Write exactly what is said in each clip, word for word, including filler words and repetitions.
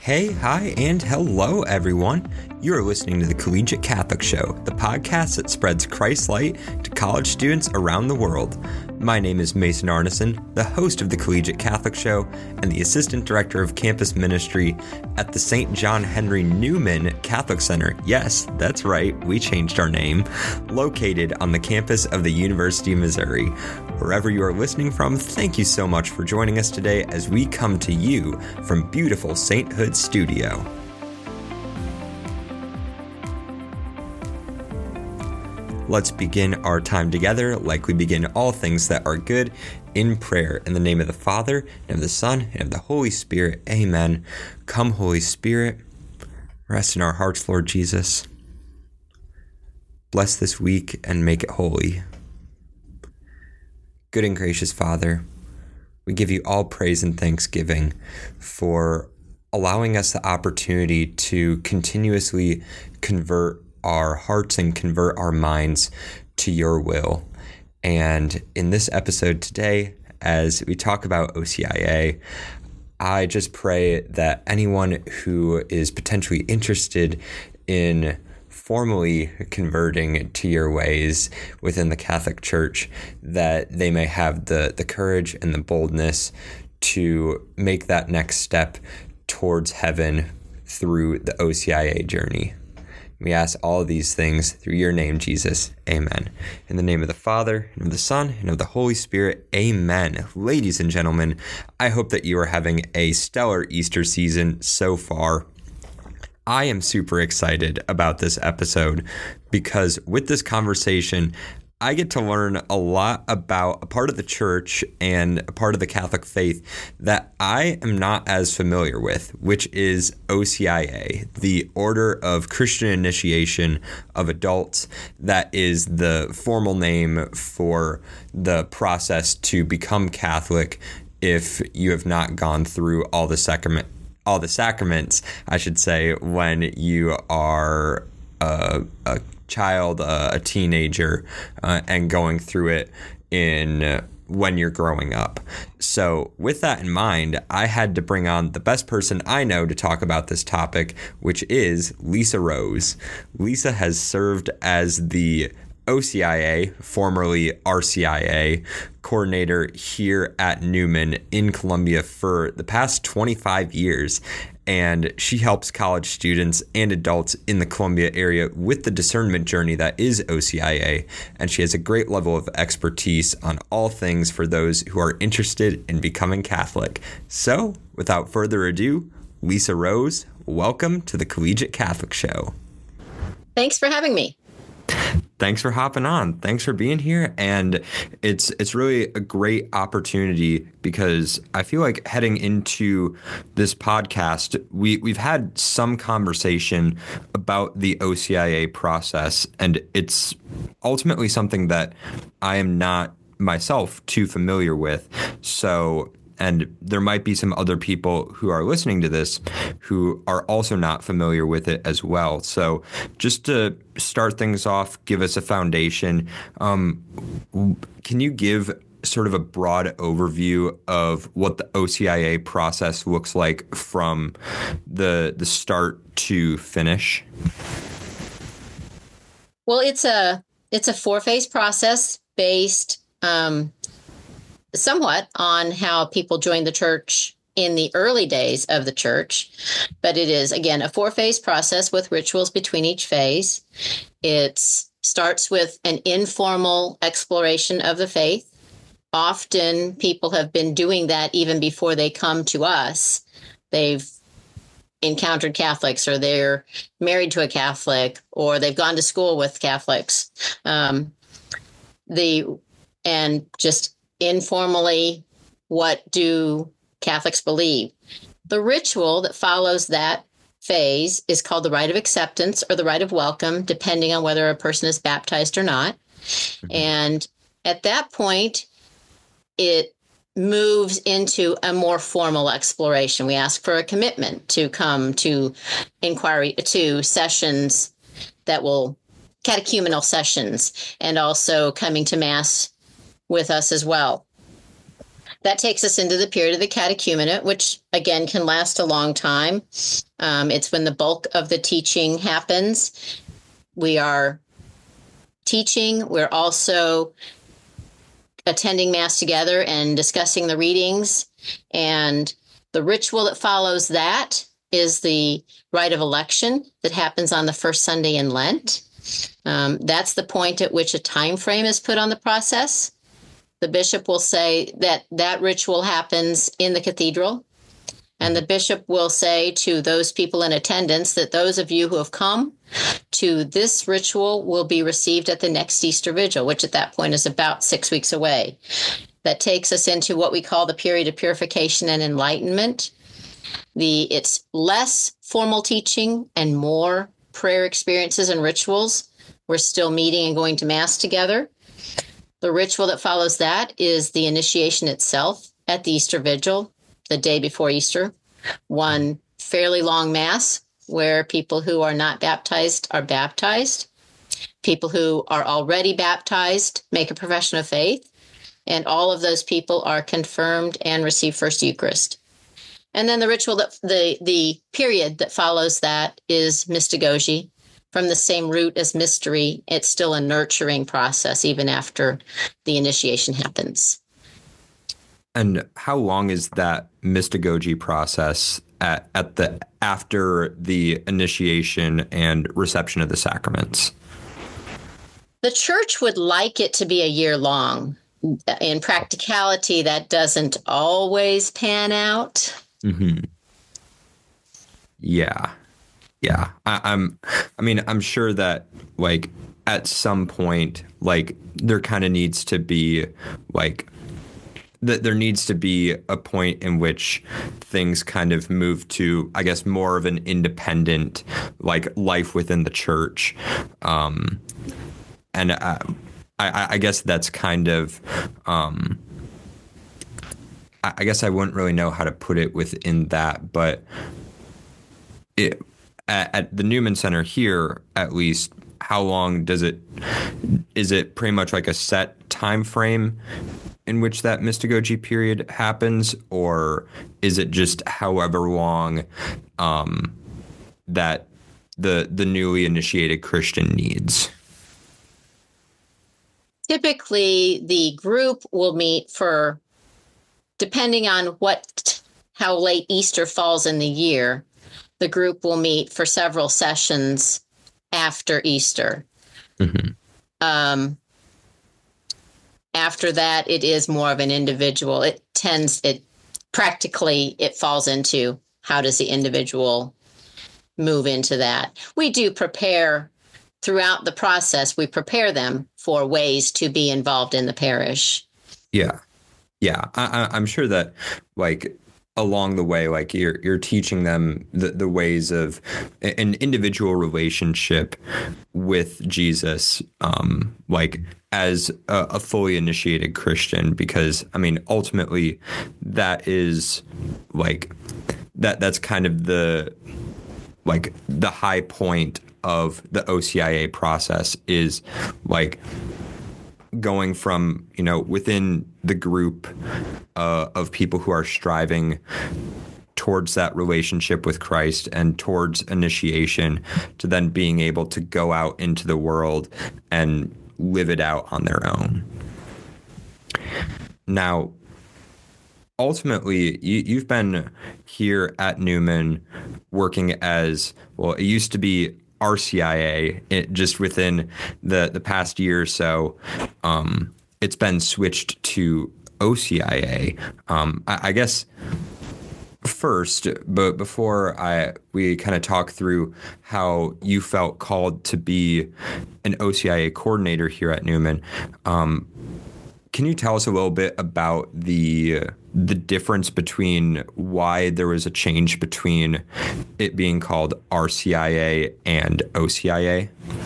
Hey, hi, and hello, everyone. You are listening to the Collegiate Catholic Show, the podcast that spreads Christ's light to college students around the world. My name is Mason Arneson, the host of the Collegiate Catholic Show and the Assistant Director of Campus Ministry at the Saint John Henry Newman Catholic Center. Yes, that's right, we changed our name. Located on the campus of the University of Missouri. Wherever you are listening from, thank you so much for joining us today as we come to you from beautiful Saint Hood Studio. Let's begin our time together like we begin all things that are good in prayer. In the name of the Father, and of the Son, and of the Holy Spirit. Amen. Come, Holy Spirit, rest in our hearts, Lord Jesus. Bless this week and make it holy. Good and gracious Father, we give you all praise and thanksgiving for allowing us the opportunity to continuously convert our hearts and convert our minds to your will. And in this episode today, as we talk about O C I A, I just pray that anyone who is potentially interested in formally converting to your ways within the Catholic Church, that they may have the, the courage and the boldness to make that next step towards heaven through the O C I A journey. We ask all of these things through your name, Jesus. Amen. In the name of the Father, and of the Son, and of the Holy Spirit. Amen. Ladies and gentlemen, I hope that you are having a stellar Easter season so far. I am super excited about this episode because with this conversation, I get to learn a lot about a part of the church and a part of the Catholic faith that I am not as familiar with, which is O C I A, the Order of Christian Initiation of Adults. That is the formal name for the process to become Catholic if you have not gone through all the sacrament, all the sacraments, I should say, when you are a, a child, uh, a teenager, uh, and going through it in uh, when you're growing up. So with that in mind, I had to bring on the best person I know to talk about this topic, which is Lisa Rose. Lisa has served as the O C I A, formerly R C I A, coordinator here at Newman in Columbia for the past twenty-five years. And she helps college students and adults in the Columbia area with the discernment journey that is O C I A. And she has a great level of expertise on all things for those who are interested in becoming Catholic. So, without further ado, Lisa Rose, welcome to the Collegiate Catholic Show. Thanks for having me. Thanks for hopping on. Thanks for being here. And it's it's really a great opportunity because I feel like heading into this podcast, we, we've had some conversation about the O C I A process, and it's ultimately something that I am not myself too familiar with. So And there might be some other people who are listening to this who are also not familiar with it as well. So just to start things off, give us a foundation. Um, can you give sort of a broad overview of what the O C I A process looks like from the the start to finish? Well, it's a it's a four-phase process based um somewhat on how people joined the church in the early days of the church. But it is, again, a four-phase process with rituals between each phase. It starts with an informal exploration of the faith. Often people have been doing that even before they come to us. They've encountered Catholics, or they're married to a Catholic, or they've gone to school with Catholics. Um, the and just informally, what do Catholics believe? The ritual that follows that phase is called the rite of acceptance or the rite of welcome, depending on whether a person is baptized or not. Mm-hmm. And at that point, it moves into a more formal exploration. We ask for a commitment to come to inquiry, to sessions that will, catechumenal sessions, and also coming to Mass with us as well. That takes us into the period of the catechumenate, which again can last a long time. Um, it's when the bulk of the teaching happens. We are teaching. We're also attending Mass together and discussing the readings. And the ritual that follows that is the rite of election that happens on the first Sunday in Lent. Um, that's the point at which a time frame is put on the process. The bishop will say that that ritual happens in the cathedral, and the bishop will say to those people in attendance that those of you who have come to this ritual will be received at the next Easter Vigil, which at that point is about six weeks away. That takes us into what we call the period of purification and enlightenment. The it's less formal teaching and more prayer experiences and rituals. We're still meeting and going to Mass together. The ritual that follows that is the initiation itself at the Easter Vigil, the day before Easter. One fairly long Mass where people who are not baptized are baptized. People who are already baptized make a profession of faith, and all of those people are confirmed and receive First Eucharist. And then the ritual, that the, the period that follows that is mystagogy. From the same root as mystery, it's still a nurturing process even after the initiation happens. And how long is that mystagogy process at, at the after the initiation and reception of the sacraments? The church would like it to be a year long. In practicality, that doesn't always pan out. Mm-hmm. Yeah. Yeah, I, I'm. I mean, I'm sure that like at some point, like there kind of needs to be like that there needs to be a point in which things kind of move to, I guess, more of an independent like life within the church, um, and I, I, I guess that's kind of. Um, I, I guess I wouldn't really know how to put it within that, but it. At, at the Newman Center here, at least, how long does it, is it pretty much like a set time frame in which that mystagogy period happens, or is it just however long um, that the the newly initiated Christian needs? Typically, the group will meet for, depending on what, how late Easter falls in the year, the group will meet for several sessions after Easter. Mm-hmm. Um, after that, it is more of an individual. It tends, it practically, it falls into how does the individual move into that. We do prepare throughout the process. We prepare them for ways to be involved in the parish. Yeah. Yeah. I, I, I'm sure that like, along the way, like you're you're teaching them the, the ways of an individual relationship with Jesus, um, like as a, a fully initiated Christian, because I mean, ultimately, that is like that that's kind of the like the high point of the O C I A process is like going from, you know, within the group uh, of people who are striving towards that relationship with Christ and towards initiation to then being able to go out into the world and live it out on their own. Now, ultimately, you, you've been here at Newman working as, well, it used to be R C I A, it, just within the, the past year or so, um, it's been switched to O C I A. Um, I, I guess first, but before I we kind of talk through how you felt called to be an O C I A coordinator here at Newman, um, can you tell us a little bit about the the difference between why there was a change between it being called R C I A and O C I A?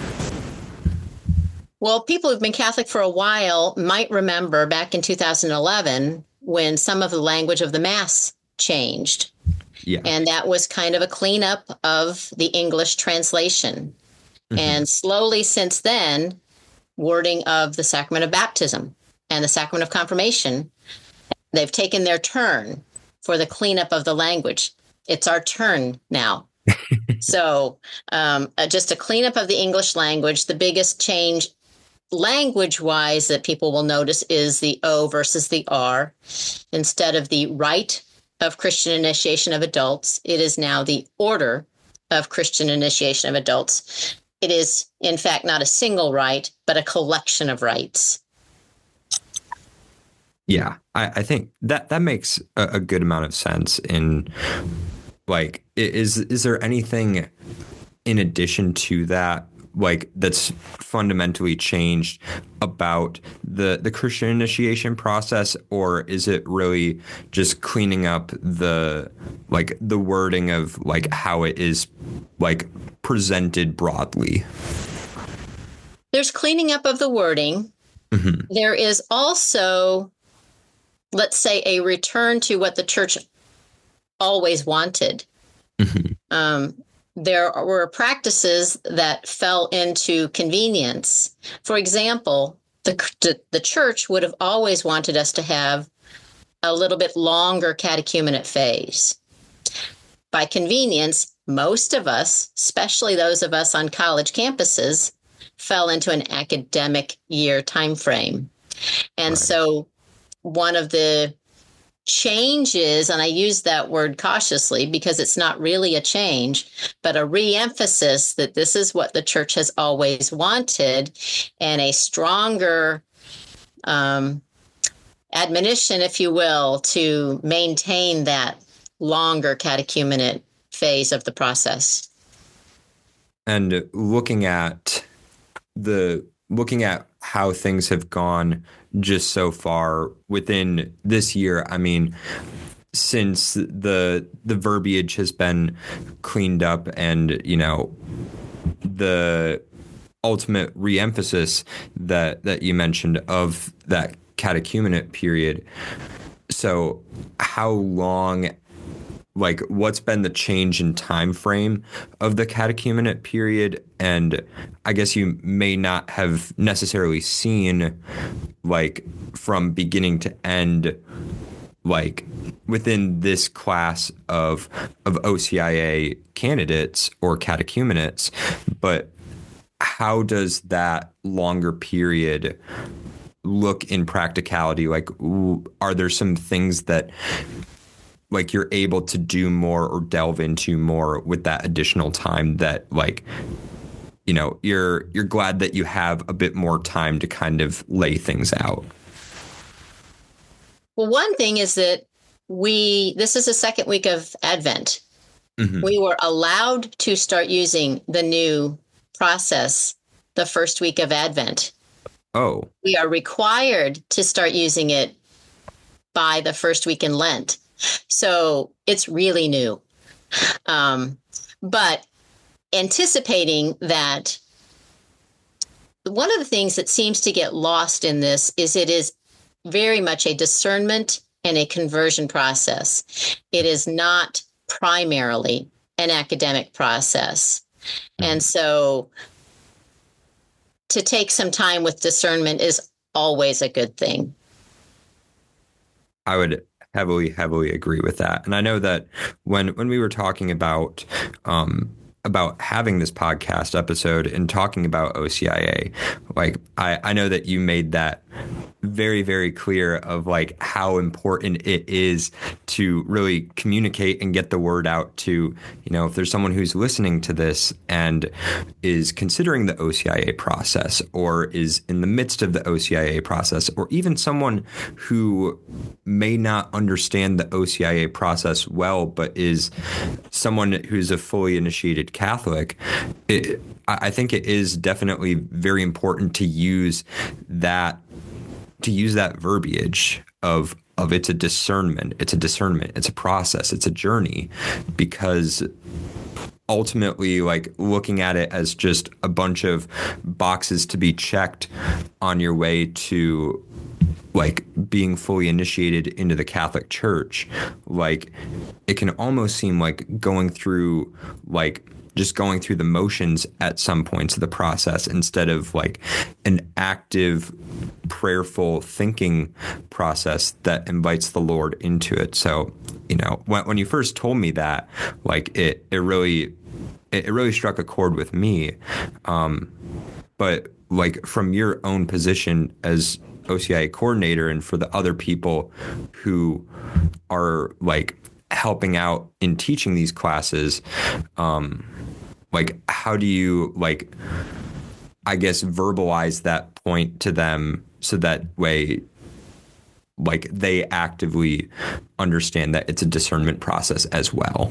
Well, people who've been Catholic for a while might remember back in two thousand eleven when some of the language of the Mass changed. Yeah. And that was kind of a cleanup of the English translation. Mm-hmm. And slowly since then, wording of the sacrament of baptism and the sacrament of confirmation, they've taken their turn for the cleanup of the language. It's our turn now. So um, uh, just a cleanup of the English language. The biggest change language-wise that people will notice is the O versus the R. Instead of the rite of Christian initiation of adults, it is now the order of Christian initiation of adults. It is, in fact, not a single rite, but a collection of rites. Yeah, I, I think that that makes a, a good amount of sense. In like, is is there anything in addition to that, like, that's fundamentally changed about the the Christian initiation process, or is it really just cleaning up the like the wording of like how it is like presented broadly? There's cleaning up of the wording. Mm-hmm. There is also, let's say, a return to what the church always wanted. Mm-hmm. Um, there were practices that fell into convenience. For example, the, the, the church would have always wanted us to have a little bit longer catechumenate phase. By convenience, most of us, especially those of us on college campuses, fell into an academic year time frame. And right. So one of the changes, and I use that word cautiously because it's not really a change, but a re-emphasis that this is what the church has always wanted, and a stronger um, admonition, if you will, to maintain that longer catechumenate phase of the process. And looking at the looking at how things have gone just so far within this year, I mean, since the the verbiage has been cleaned up and, you know, the ultimate re-emphasis that that you mentioned of that catechumenate period. So how long, like, what's been the change in time frame of the catechumenate period? And I guess you may not have necessarily seen, like, from beginning to end, like, within this class of of O C I A candidates or catechumenates, but how does that longer period look in practicality? Like, are there some things that, like, you're able to do more or delve into more with that additional time that, like, you know, you're you're glad that you have a bit more time to kind of lay things out? Well, one thing is that we, this is the second week of Advent. Mm-hmm. We were allowed to start using the new process the first week of Advent. Oh. We are required to start using it by the first week in Lent. So it's really new. Um, but anticipating that, one of the things that seems to get lost in this is it is very much a discernment and a conversion process. It is not primarily an academic process. And so to take some time with discernment is always a good thing. I would heavily, heavily agree with that. And I know that when when we were talking about um, about having this podcast episode and talking about O C I A, like, I, I know that you made that very, very clear of, like, how important it is to really communicate and get the word out to, you know, if there's someone who's listening to this and is considering the O C I A process, or is in the midst of the O C I A process, or even someone who may not understand the O C I A process well, but is someone who's a fully initiated Catholic. It, I think it is definitely very important to use that to use that verbiage of of it's a discernment, it's a discernment, it's a process, it's a journey, because ultimately, like, looking at it as just a bunch of boxes to be checked on your way to, like, being fully initiated into the Catholic Church, like, it can almost seem like going through, like, just going through the motions at some points of the process instead of like an active, prayerful thinking process that invites the Lord into it. So, you know, when, when you first told me that, like it, it really, it, it really struck a chord with me. Um, but like from your own position as O C I A coordinator and for the other people who are like helping out in teaching these classes, um, like how do you like, I guess, verbalize that point to them so that way, like they actively understand that it's a discernment process as well?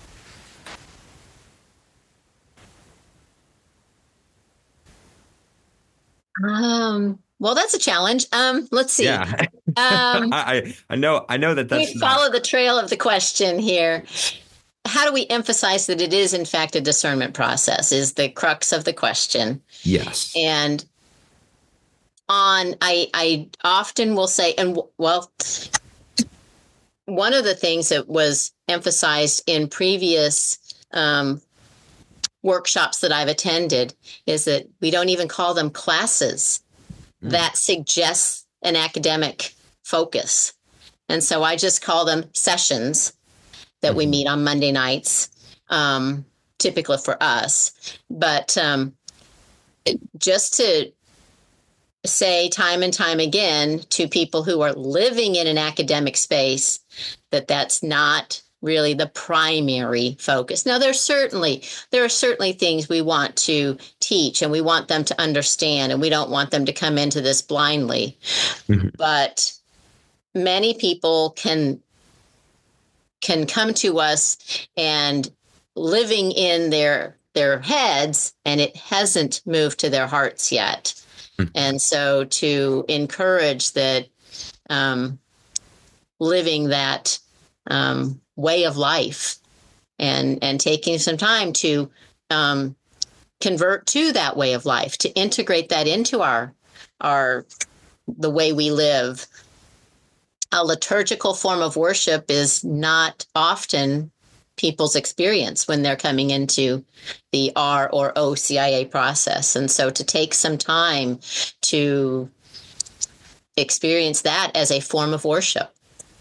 Um, well, that's a challenge. Um, let's see. Yeah. Um, I I know I know that we that's follow not. the trail of the question here. How do we emphasize that it is, in fact, a discernment process is the crux of the question. Yes. And on, I, I often will say, and well, one of the things that was emphasized in previous um, workshops that I've attended is that we don't even call them classes. Mm. That suggests an academic focus. And so I just call them sessions that mm-hmm. we meet on Monday nights, um, typically for us. But um, just to say time and time again to people who are living in an academic space that that's not really the primary focus. Now, there's certainly there are certainly things we want to teach and we want them to understand, and we don't want them to come into this blindly. Mm-hmm. But many people can can come to us and living in their their heads, and it hasn't moved to their hearts yet. Mm-hmm. And so to encourage that um, living that um, way of life and and taking some time to um, convert to that way of life, to integrate that into our our the way we live. A liturgical form of worship is not often people's experience when they're coming into the R or O C I A process. And so to take some time to experience that as a form of worship.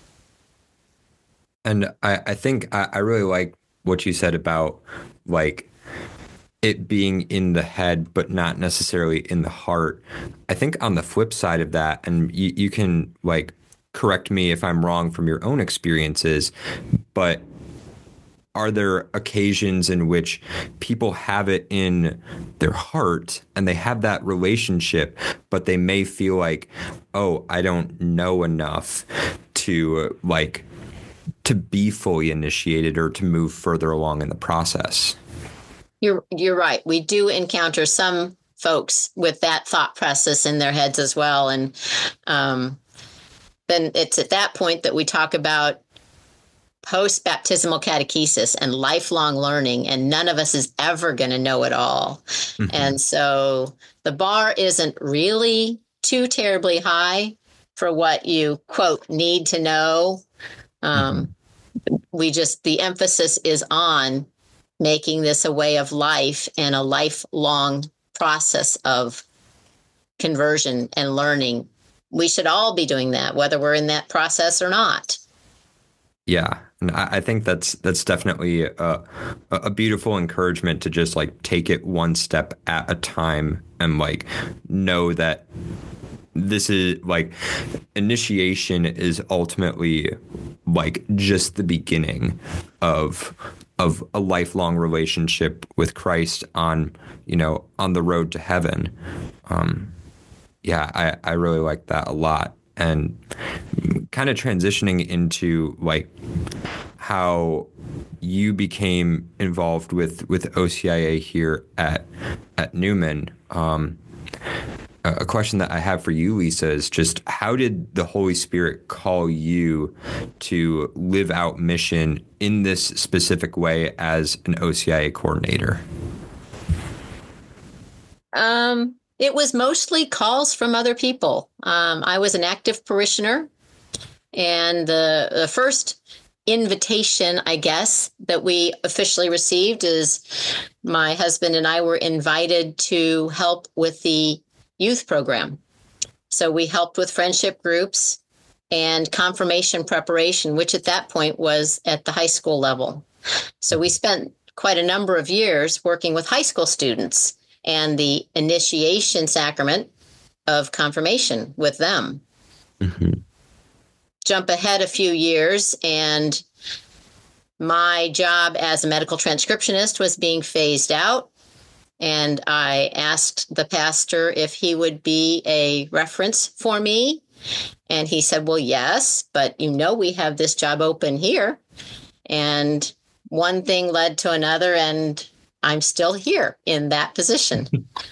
And I, I think I, I really like what you said about like it being in the head, but not necessarily in the heart. I think on the flip side of that, and you, you can like correct me if I'm wrong from your own experiences, but are there occasions in which people have it in their heart and they have that relationship, but they may feel like, oh, I don't know enough to like to be fully initiated or to move further along in the process? You're you're right. We do encounter some folks with that thought process in their heads as well. And um, then it's at that point that we talk about post-baptismal catechesis and lifelong learning, and none of us is ever going to know it all. Mm-hmm. And so the bar isn't really too terribly high for what you, quote, need to know. Um, mm-hmm. We just, the emphasis is on making this a way of life and a lifelong process of conversion and learning. We should all be doing that, whether we're in that process or not. Yeah. And I think that's that's definitely a, a beautiful encouragement to just like take it one step at a time and like know that this is like initiation is ultimately like just the beginning of of a lifelong relationship with Christ on, you know, on the road to heaven. Um, yeah, I, I really like that a lot. And kind of transitioning into like how you became involved with, with O C I A here at at Newman. Um, a question that I have for you, Lisa, is just how did the Holy Spirit call you to live out mission in this specific way as an O C I A coordinator? Um. It was mostly calls from other people. Um, I was an active parishioner, and the, the first invitation, I guess, that we officially received is my husband and I were invited to help with the youth program. So we helped with friendship groups and confirmation preparation, which at that point was at the high school level. So we spent quite a number of years working with high school students and the initiation sacrament of confirmation with them. Mm-hmm. Jump ahead a few years, and my job as a medical transcriptionist was being phased out. And I asked the pastor if he would be a reference for me. And he said, well, yes, but you know, we have this job open here. And one thing led to another, and I'm still here in that position.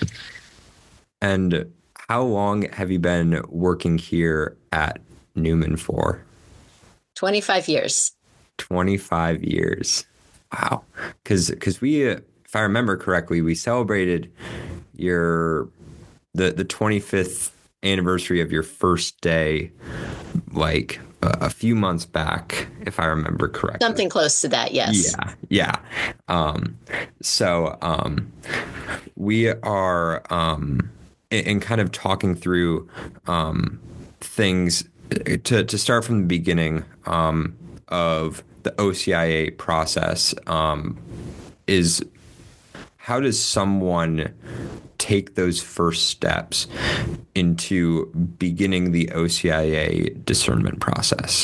And how long have you been working here at Newman for? twenty-five years. twenty-five years. Wow. Because because we, if I remember correctly, we celebrated your the the twenty-fifth anniversary of your first day, like uh, a few months back, if I remember correctly. Something close to that, yes. Yeah, yeah. Um, so um, we are um, in, in kind of talking through um, things to to start from the beginning um, of the O C I A process. Um, is how does someone take those first steps into beginning the O C I A discernment process?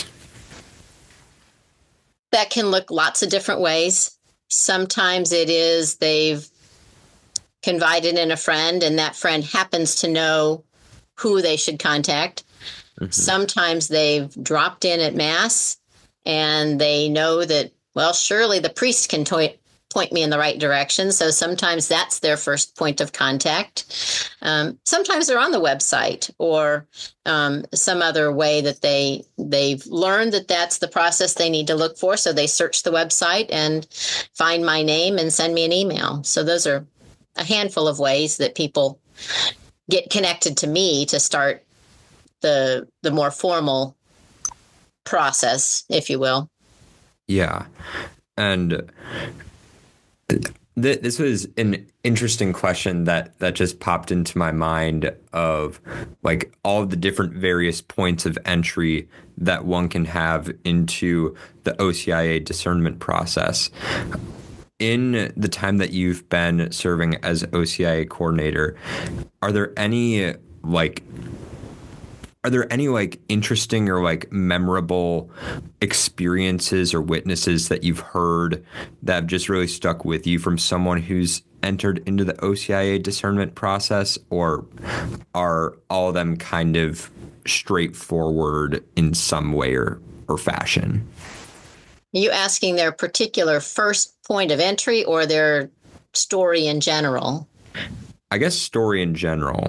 That can look lots of different ways. Sometimes it is they've confided in a friend and that friend happens to know who they should contact. Mm-hmm. Sometimes they've dropped in at Mass and they know that, well, surely the priest can to- point me in the right direction. So sometimes that's their first point of contact. Um, sometimes they're on the website or um, some other way that they, they've learned that that's the process they need to look for. So they search the website and find my name and send me an email. So those are a handful of ways that people get connected to me to start the the more formal process, if you will. Yeah. And th- th- this was an interesting question that, that just popped into my mind of like all of the different various points of entry that one can have into the O C I A discernment process. In the time that you've been serving as O C I A coordinator, are there any like Are there any like interesting or like memorable experiences or witnesses that you've heard that have just really stuck with you from someone who's entered into the O C I A discernment process, or are all of them kind of straightforward in some way or, or fashion? Are you asking their particular first point of entry or their story in general? I guess story in general.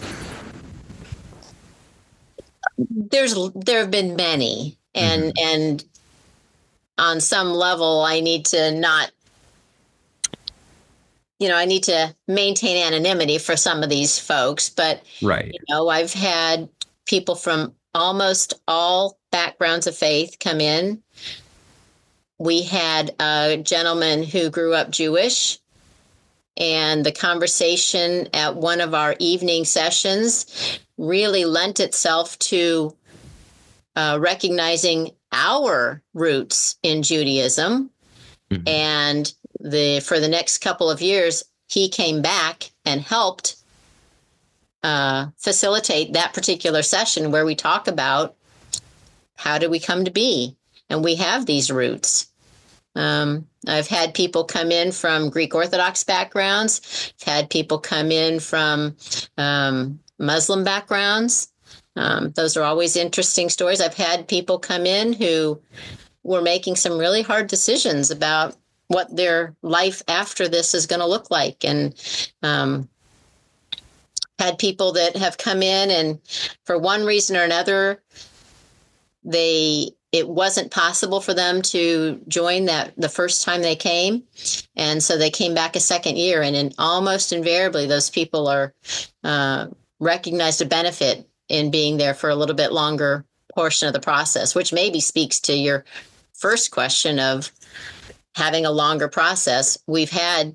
There's there have been many, and mm-hmm. and on some level, I need to not, you know, I need to maintain anonymity for some of these folks. But right, you know, I've had people from almost all backgrounds of faith come in. We had a gentleman who grew up Jewish, and the conversation at one of our evening sessions really lent itself to uh, recognizing our roots in Judaism. Mm-hmm. And the for the next couple of years, he came back and helped uh, facilitate that particular session where we talk about how did we come to be? And we have these roots. Um, I've had people come in from Greek Orthodox backgrounds. I've had people come in from um, Muslim backgrounds. Um, those are always interesting stories. I've had people come in who were making some really hard decisions about what their life after this is going to look like. And um, had people that have come in and for one reason or another, they it wasn't possible for them to join that the first time they came. And so they came back a second year. And in, almost invariably, those people are uh, recognized a benefit in being there for a little bit longer portion of the process, which maybe speaks to your first question of having a longer process, we've had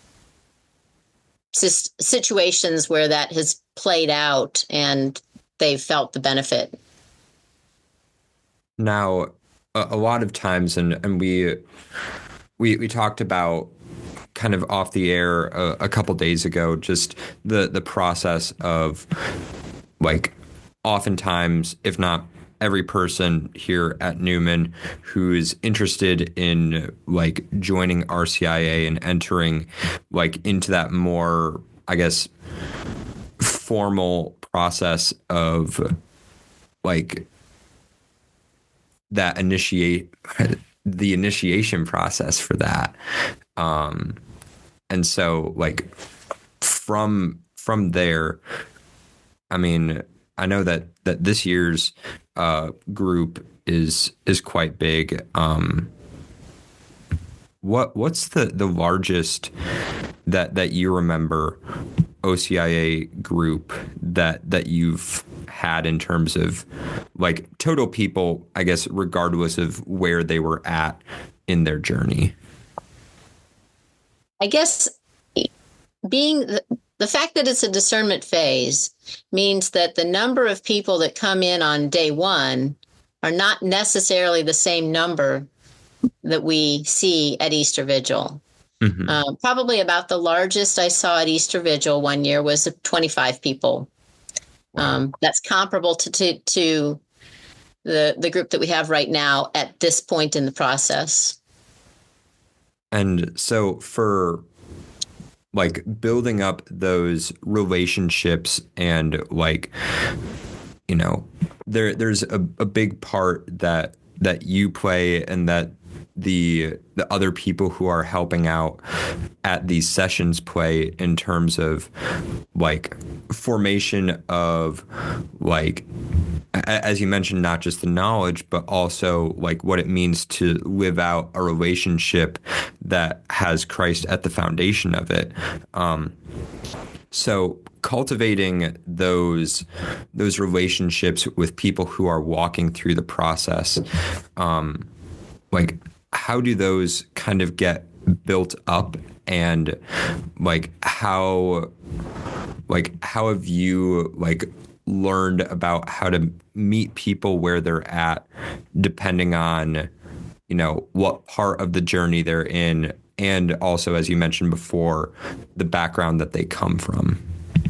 situations where that has played out and they've felt the benefit. Now, a, a lot of times, and, and we, we we talked about kind of off the air a, a couple days ago, just the the process of like oftentimes, if not every person here at Newman who is interested in like joining R C I A and entering like into that more, I guess, formal process of like that initiate the initiation process for that. Um, and so like from from there, I mean, I know that that this year's uh, group is is quite big. Um, what what's the, the largest that that you remember O C I A group that that you've had in terms of like total people, I guess, regardless of where they were at in their journey? I guess being the, the fact that it's a discernment phase means that the number of people that come in on day one are not necessarily the same number that we see at Easter Vigil. Mm-hmm. Uh, probably about the largest I saw at Easter Vigil one year was twenty-five people. Wow. Um, that's comparable to, to to the the group that we have right now at this point in the process. And so for like building up those relationships and like, you know, there there's a, a big part that that you play and that the the other people who are helping out at these sessions play in terms of like formation of like, as you mentioned, not just the knowledge, but also like what it means to live out a relationship that has Christ at the foundation of it. Um, so cultivating those those relationships with people who are walking through the process, um, like how do those kind of get built up, and like how like how have you like learned about how to meet people where they're at, depending on, you know, what part of the journey they're in, and also, as you mentioned before, the background that they come from?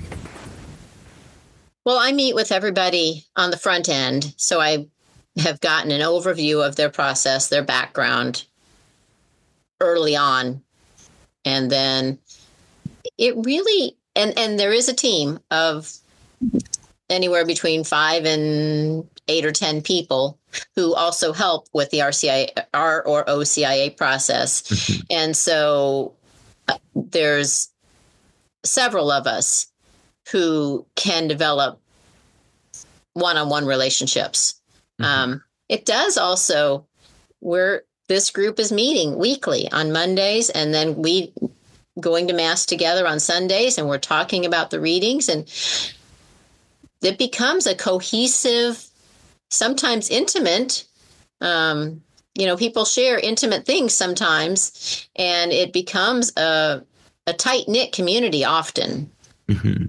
Well, I meet with everybody on the front end, so I have gotten an overview of their process, their background early on. And then it really, and, and there is a team of anywhere between five and eight or ten people who also help with the R C I A R or O C I A process. Mm-hmm. And so uh, there's several of us who can develop one-on-one relationships. Mm-hmm. Um, it does also, we're, this group is meeting weekly on Mondays, and then we going to Mass together on Sundays, and we're talking about the readings, and it becomes a cohesive, sometimes intimate, um, you know, people share intimate things sometimes, and it becomes a, a tight-knit community often. Mm-hmm.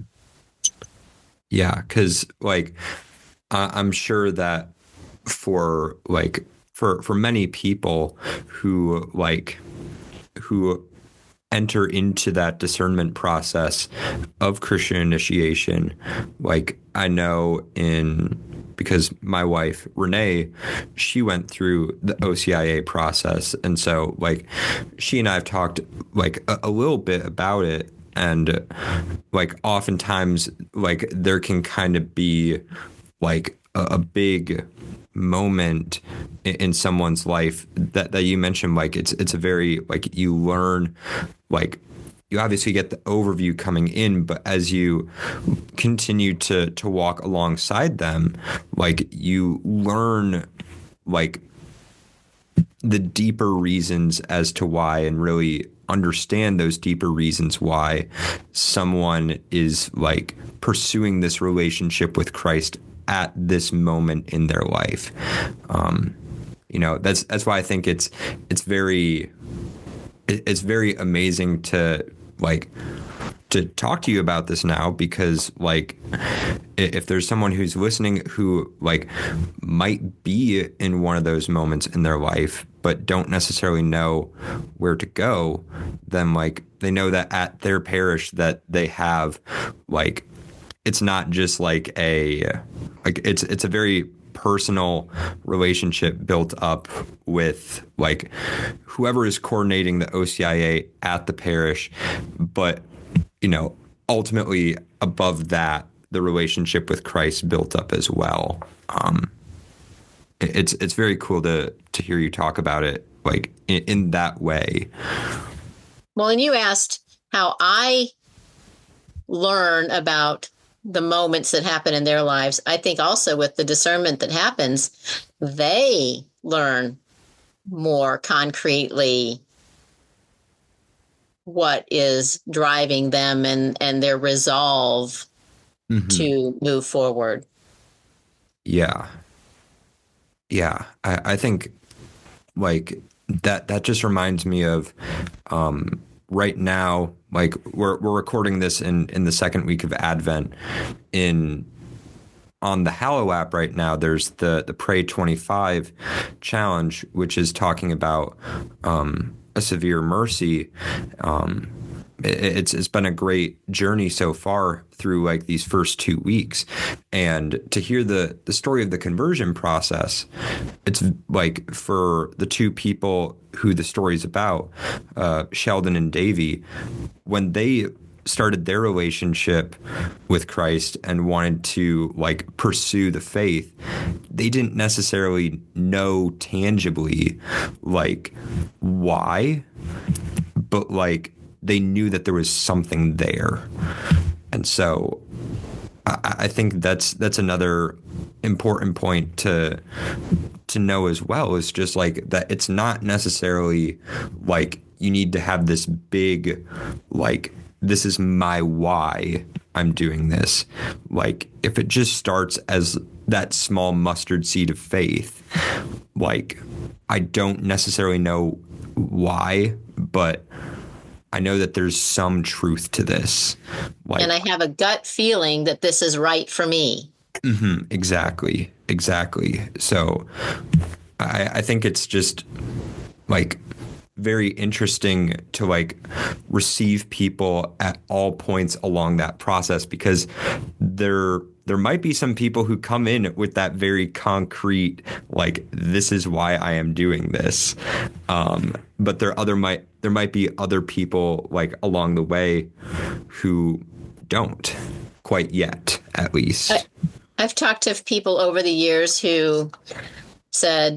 Yeah, because like uh, I'm sure that for like for for many people who like who enter into that discernment process of Christian initiation, like I know in because my wife Renee, she went through the O C I A process, and so like she and I have talked like a, a little bit about it. And like oftentimes like there can kind of be like a, a big moment in, in someone's life that, that you mentioned, like it's it's a very like you learn, like you obviously get the overview coming in, but as you continue to to walk alongside them, like you learn like the deeper reasons as to why, and really understand those deeper reasons why someone is like pursuing this relationship with Christ at this moment in their life. Um, you know, that's that's why I think it's it's very it's very amazing to like to talk to you about this now, because like if there's someone who's listening who like might be in one of those moments in their life but don't necessarily know where to go, then like they know that at their parish that they have like it's not just like a like it's it's a very personal relationship built up with like whoever is coordinating the O C I A at the parish, but you know, ultimately above that, the relationship with Christ built up as well. Um, it's it's very cool to to hear you talk about it like in, in that way. Well, and you asked how I learn about the moments that happen in their lives. I think also with the discernment that happens, they learn more concretely what is driving them and, and their resolve mm-hmm. to move forward. Yeah. Yeah. I, I think like that, that just reminds me of, um, right now, like we're, we're recording this in, in the second week of Advent. In, on the Hallow app right now, there's the, the Pray twenty-five challenge, which is talking about, um, a severe mercy. Um, it, it's it's been a great journey so far through like these first two weeks, and to hear the the story of the conversion process, it's like for the two people who the story's about, uh, Sheldon and Davy, when they started their relationship with Christ and wanted to like pursue the faith, they didn't necessarily know tangibly like why, but like they knew that there was something there. And so I, I think that's that's another important point to to know as well, is just like that it's not necessarily like you need to have this big like this is my why I'm doing this. Like if it just starts as that small mustard seed of faith, like I don't necessarily know why, but I know that there's some truth to this. Like, and I have a gut feeling that this is right for me. Mm-hmm, exactly. Exactly. So I, I think it's just like very interesting to like receive people at all points along that process, because there there might be some people who come in with that very concrete like this is why I am doing this, um, but there other might there might be other people like along the way who don't quite yet, at least. I, I've talked to people over the years who said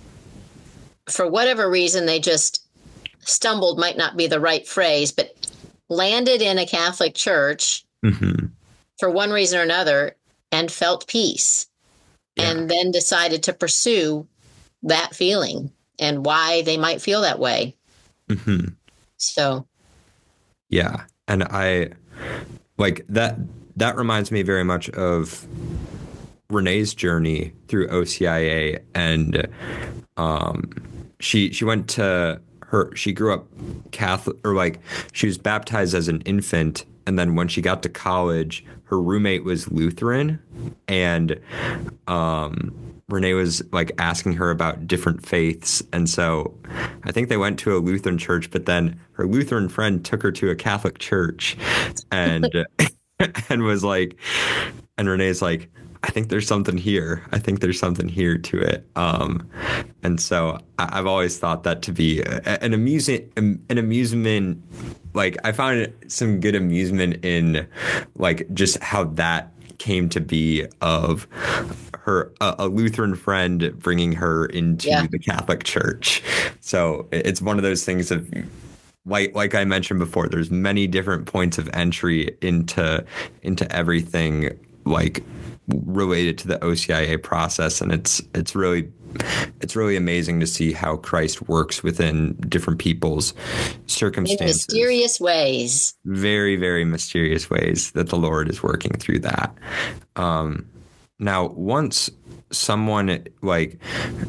for whatever reason they just stumbled, might not be the right phrase, but landed in a Catholic church mm-hmm. for one reason or another and felt peace, yeah. and then decided to pursue that feeling and why they might feel that way. Mm-hmm. So. Yeah. And I like that, that reminds me very much of Renee's journey through O C I A. And um, she, she went to, Her, she grew up Catholic, or like she was baptized as an infant. And then when she got to college, her roommate was Lutheran, and um, Renee was like asking her about different faiths. And so I think they went to a Lutheran church, but then her Lutheran friend took her to a Catholic church and, and was like, and Renee's like, I think there's something here. I think there's something here to it. Um, and so I, I've always thought that to be a, an amusing, an amusement. Like I found some good amusement in like just how that came to be, of her, a, a Lutheran friend bringing her into yeah. the Catholic Church. So it's one of those things of, like like I mentioned before, there's many different points of entry into into everything like related to the O C I A process, and it's it's really it's really amazing to see how Christ works within different people's circumstances in mysterious ways. Very, very mysterious ways that the Lord is working through that. Um, now, once someone like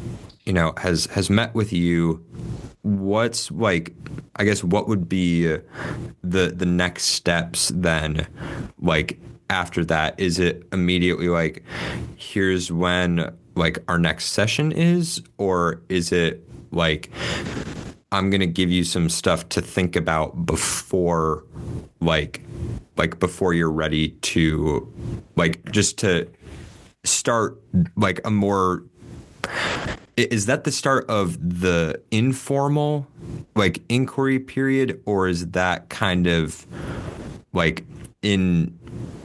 you know, has has met with you, what's like, I guess, what would be the the next steps then? Like after that, is it immediately like, here's when like our next session is, or is it like, I'm gonna give you some stuff to think about before, like, like before you're ready to, like, just to start like a more, is that the start of the informal like inquiry period, or is that kind of like in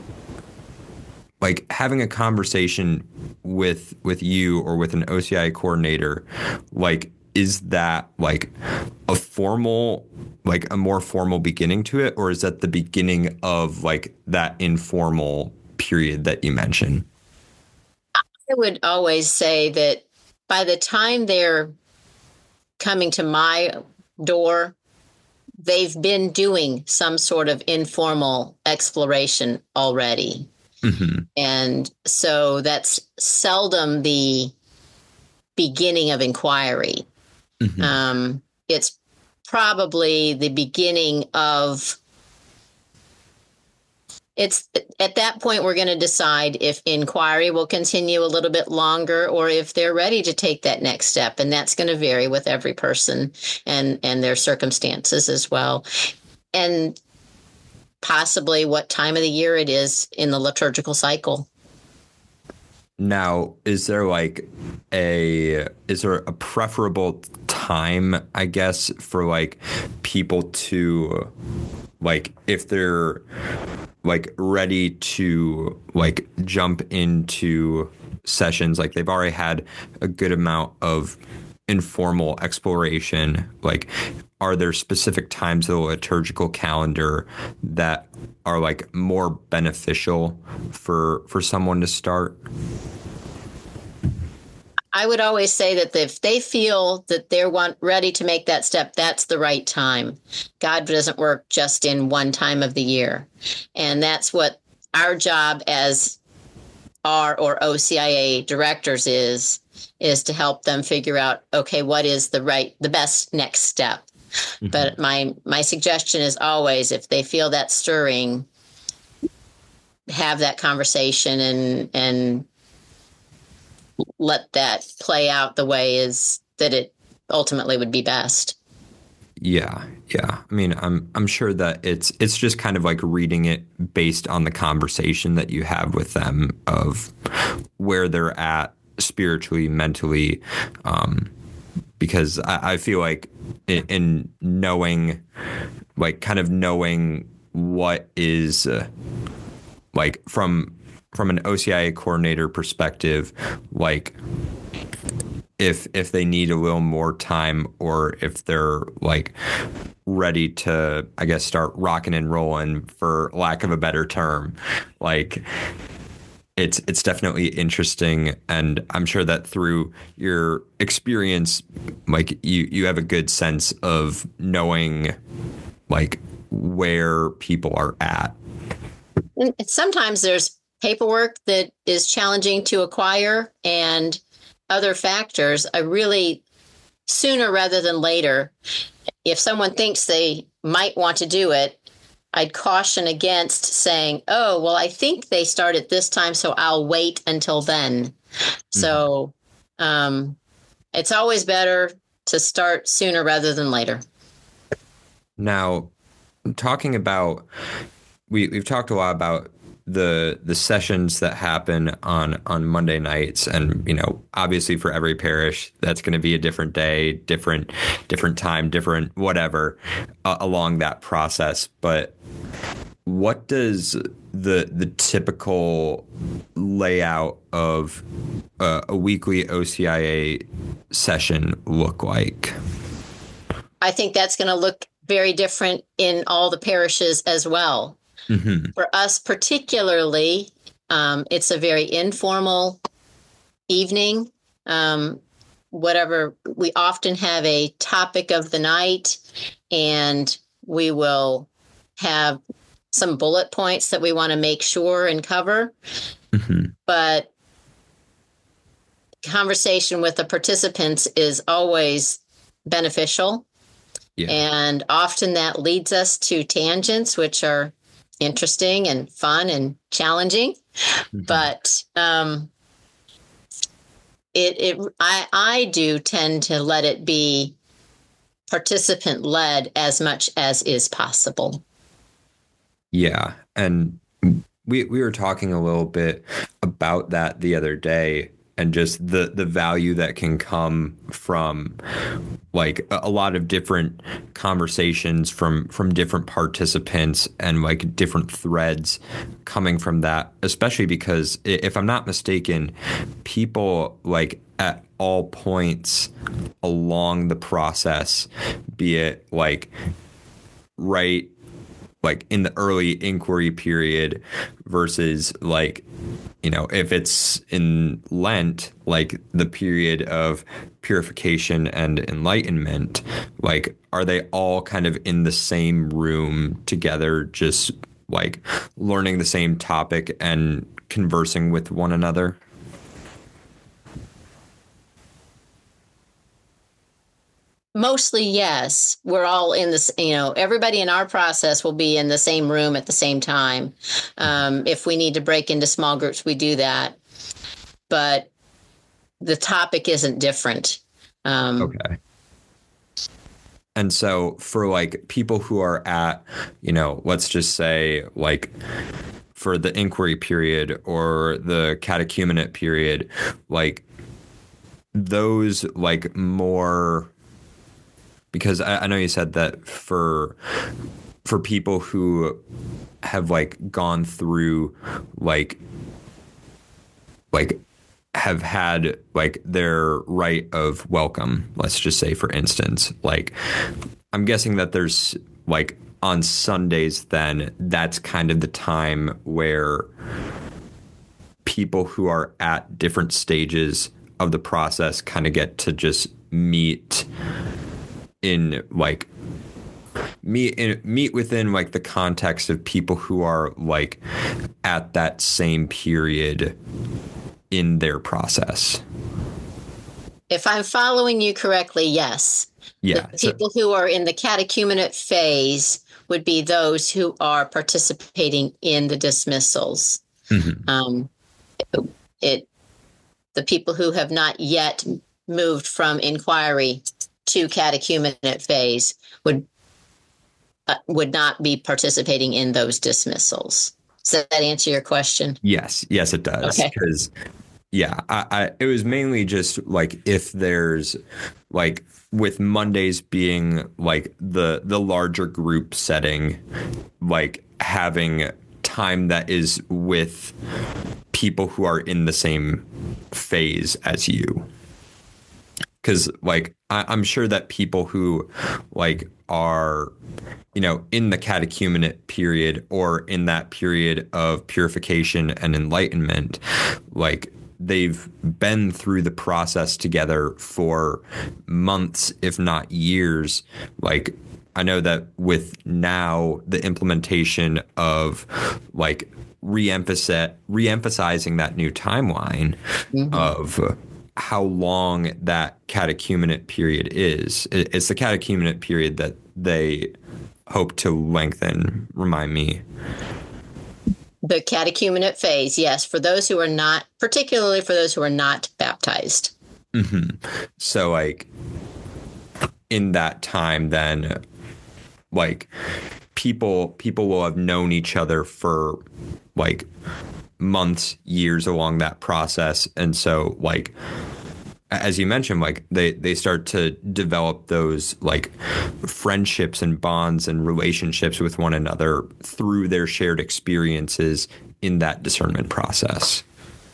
like having a conversation with with you or with an O C I A coordinator, like, is that like a formal, like a more formal beginning to it, or is that the beginning of like that informal period that you mentioned? I would always say that by the time they're coming to my door, they've been doing some sort of informal exploration already. Mm-hmm. And so that's seldom the beginning of inquiry. Mm-hmm. Um, it's probably the beginning of, it's at that point we're going to decide if inquiry will continue a little bit longer or if they're ready to take that next step. And that's going to vary with every person and, and their circumstances as well. And possibly what time of the year it is in the liturgical cycle. Now, is there like a, is there a preferable time, I guess, for like people to, like, if they're like ready to like jump into sessions, like they've already had a good amount of informal exploration, like, are there specific times of the liturgical calendar that are like more beneficial for for someone to start? I would always say that if they feel that they're want, ready to make that step, that's the right time. God doesn't work just in one time of the year. And that's what our job as R or O C I A directors is, is to help them figure out, okay, what is the right, the best next step? Mm-hmm. But my my suggestion is always, if they feel that stirring, have that conversation and and let that play out the way is that it ultimately would be best. Yeah, yeah. I mean, I'm I'm sure that it's it's just kind of like reading it based on the conversation that you have with them of where they're at spiritually, mentally, um, because I, I feel like in, in knowing, like, kind of knowing what is uh, like from from an O C I A coordinator perspective, like, if if they need a little more time, or if they're like ready to, I guess, start rocking and rolling, for lack of a better term, like, it's it's definitely interesting. And I'm sure that through your experience, like, you you have a good sense of knowing like where people are at. And sometimes there's paperwork that is challenging to acquire and other factors. I really, sooner rather than later, if someone thinks they might want to do it, I'd caution against saying, oh, well, I think they start at this time, so I'll wait until then. Mm-hmm. So um, it's always better to start sooner rather than later. Now, talking about, we, we've talked a lot about the the sessions that happen on on Monday nights, and you know, obviously for every parish that's going to be a different day, different different time, different whatever uh, along that process. But what does the the typical layout of uh, a weekly O C I A session look like? I think that's going to look very different in all the parishes as well. Mm-hmm. For us particularly, um, it's a very informal evening. Um, whatever, we often have a topic of the night, and we will have some bullet points that we want to make sure and cover. Mm-hmm. But conversation with the participants is always beneficial. Yeah. And often that leads us to tangents, which are interesting and fun and challenging. Mm-hmm. But um, it, it, I, I do tend to let it be participant led as much as is possible. Yeah. And we, we were talking a little bit about that the other day, and just the, the value that can come from like a, a lot of different conversations from, from different participants, and like different threads coming from that, especially because if I'm not mistaken, people like at all points along the process, be it like right like in the early inquiry period versus like, you know, if it's in Lent, like the period of purification and enlightenment, like, are they all kind of in the same room together, just like learning the same topic and conversing with one another? Mostly, yes. We're all in this, you know, everybody in our process will be in the same room at the same time. Um, if we need to break into small groups, we do that. But the topic isn't different. Um, okay. And so for like people who are at, you know, let's just say like for the inquiry period or the catechumenate period, like those like more... Because I, I know you said that for for people who have like gone through like like have had like their rite of welcome, let's just say, for instance, like I'm guessing that there's like on Sundays, then that's kind of the time where people who are at different stages of the process kind of get to just meet in like meet in, meet within like the context of people who are like at that same period in their process. If I'm following you correctly, yes. Yeah. The people so, who are in the catechumenate phase would be those who are participating in the dismissals. Mm-hmm. Um, it the people who have not yet moved from inquiry to catechumenate phase would uh, would not be participating in those dismissals. Does that answer your question? Yes, yes, it does. Okay. Because yeah, I, I it was mainly just like if there's like with Mondays being like the the larger group setting, like having time that is with people who are in the same phase as you. Because, like, I, I'm sure that people who, like, are, you know, in the catechumenate period or in that period of purification and enlightenment, like, they've been through the process together for months, if not years. Like, I know that with now the implementation of, like, re-emphasi- re-emphasizing that new timeline mm-hmm. of how long that catechumenate period is. It's the catechumenate period that they hope to lengthen. Remind me. The catechumenate phase, yes, for those who are not, particularly for those who are not baptized. Mm-hmm. So, like, in that time, then, like, people people will have known each other for, like, months, years along that process. And so, like, as you mentioned, like they, they start to develop those like friendships and bonds and relationships with one another through their shared experiences in that discernment process.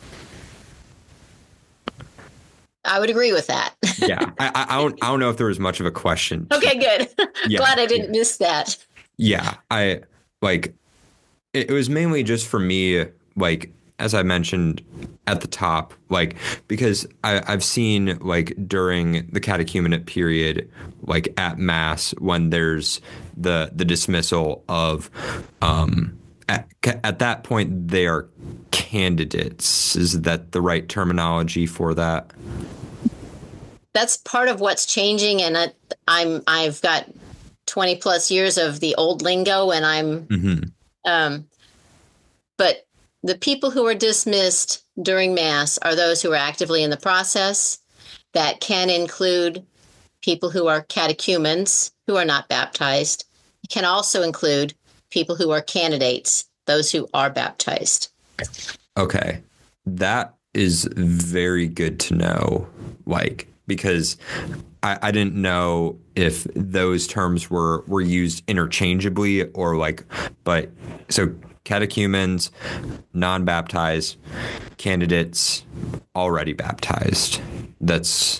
I would agree with that. yeah. I, I don't I don't know if there was much of a question. Okay, good. Yeah, Glad I didn't yeah. miss that. Yeah. I like it, it was mainly just for me, like, as I mentioned at the top, like, because I, I've seen, like, during the catechumenate period, like, at Mass, when there's the the dismissal of um, at, at that point they are candidates. Is that the right terminology for that? That's part of what's changing, and I, I'm I've got twenty plus years of the old lingo, and I'm mm-hmm. um, but the people who are dismissed during Mass are those who are actively in the process. That can include people who are catechumens who are not baptized. It can also include people who are candidates, those who are baptized. Okay, that is very good to know. Like, because I, I didn't know if those terms were, were used interchangeably or like, but so catechumens, non-baptized, candidates, already baptized. That's,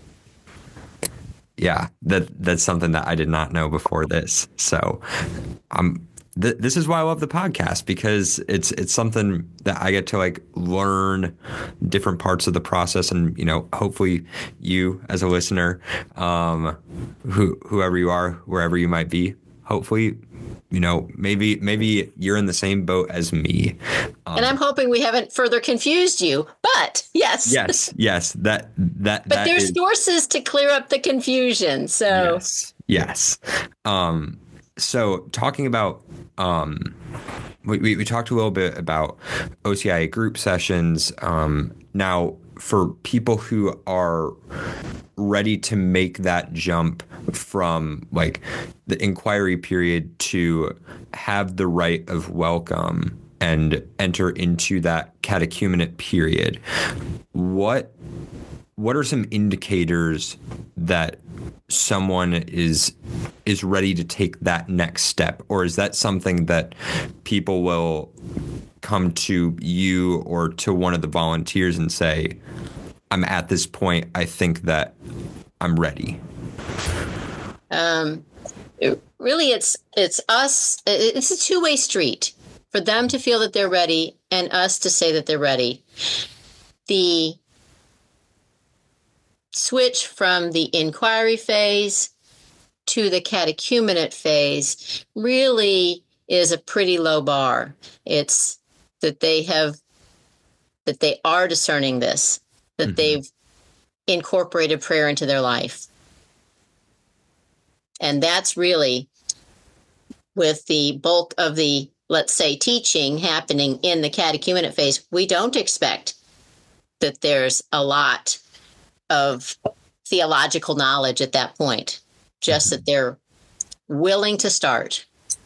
yeah, that that's something that I did not know before this. So I'm, th- this is why I love the podcast, because it's it's something that I get to like learn different parts of the process, and you know, hopefully you as a listener, um, who whoever you are, wherever you might be, hopefully, you know, maybe maybe you're in the same boat as me. Um, and I'm hoping we haven't further confused you, but yes. Yes, yes, that that But that there's is, sources to clear up the confusion. So yes, yes. Um, so talking about um, we, we we talked a little bit about O C I A group sessions. Um, now, for people who are ready to make that jump from like the inquiry period to have the rite of welcome and enter into that catechumenate period, what what are some indicators that someone is is ready to take that next step? Or is that something that people will come to you or to one of the volunteers and say, I'm at this point, I think that I'm ready? Um, it, really, it's it's us. It's a two-way street for them to feel that they're ready and us to say that they're ready. The switch from the inquiry phase to the catechumenate phase really is a pretty low bar. It's that they have, that they are discerning this, that mm-hmm. they've incorporated prayer into their life. And that's really with the bulk of the, let's say, teaching happening in the catechumenate phase. We don't expect that there's a lot of theological knowledge at that point, just that they're willing to start.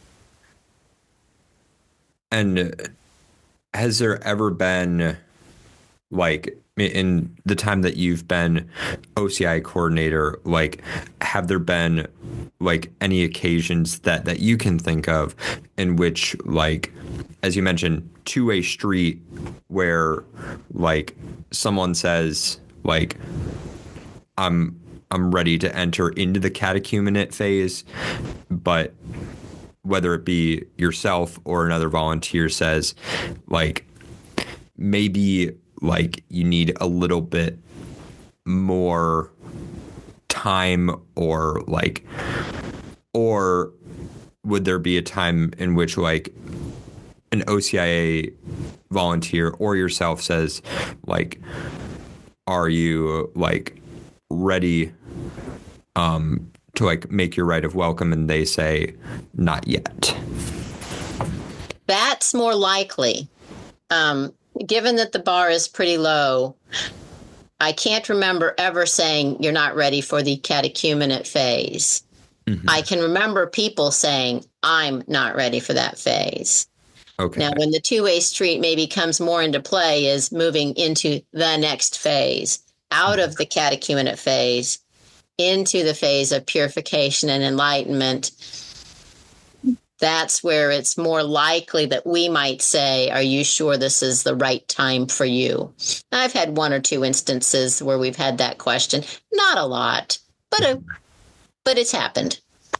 And has there ever been, like, in the time that you've been O C I coordinator, like, have there been, like, any occasions that, that you can think of in which, like, as you mentioned, two-way street where, like, someone says, like, I'm I'm ready to enter into the catechumenate phase, but whether it be yourself or another volunteer says, like, maybe, like, you need a little bit more time, or, like, or would there be a time in which, like, an O C I A volunteer or yourself says, like, are you, like, ready um, to, like, make your rite of welcome? And they say, not yet. That's more likely. Um, given that the bar is pretty low, I can't remember ever saying you're not ready for the catechumenate phase. Mm-hmm. I can remember people saying, I'm not ready for that phase. Okay. Now, when the two-way street maybe comes more into play is moving into the next phase, out of the catechumenate phase into the phase of purification and enlightenment. That's where it's more likely that we might say, are you sure this is the right time for you? I've had one or two instances where we've had that question. Not a lot, but a, but it's happened.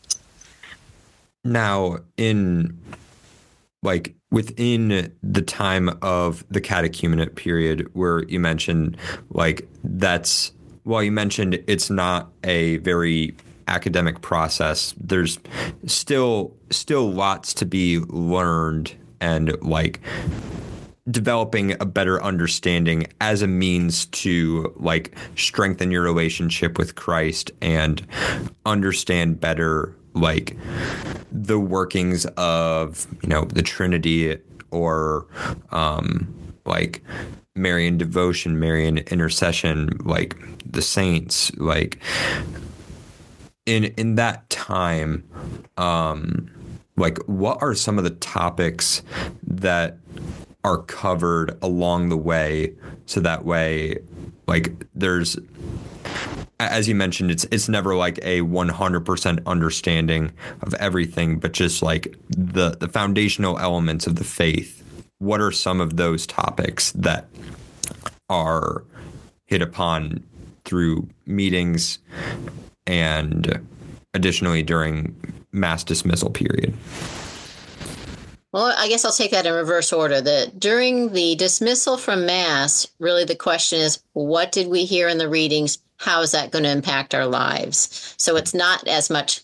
Now, in, like, within the time of the catechumenate period where you mentioned, like, that's, well, you mentioned it's not a very academic process. There's still still lots to be learned and like developing a better understanding as a means to like strengthen your relationship with Christ and understand better like the workings of, you know, the Trinity, or um, like Marian devotion, Marian intercession, like the saints, like in in that time, um, like what are some of the topics that are covered along the way, so that way, like there's, as you mentioned, it's it's never like a one hundred percent understanding of everything, but just like the the foundational elements of the faith. What are some of those topics that are hit upon through meetings and additionally during mass dismissal period? Well, I guess I'll take that in reverse order. That during the dismissal from Mass, really the question is, what did we hear in the readings? How is that going to impact our lives? So it's not as much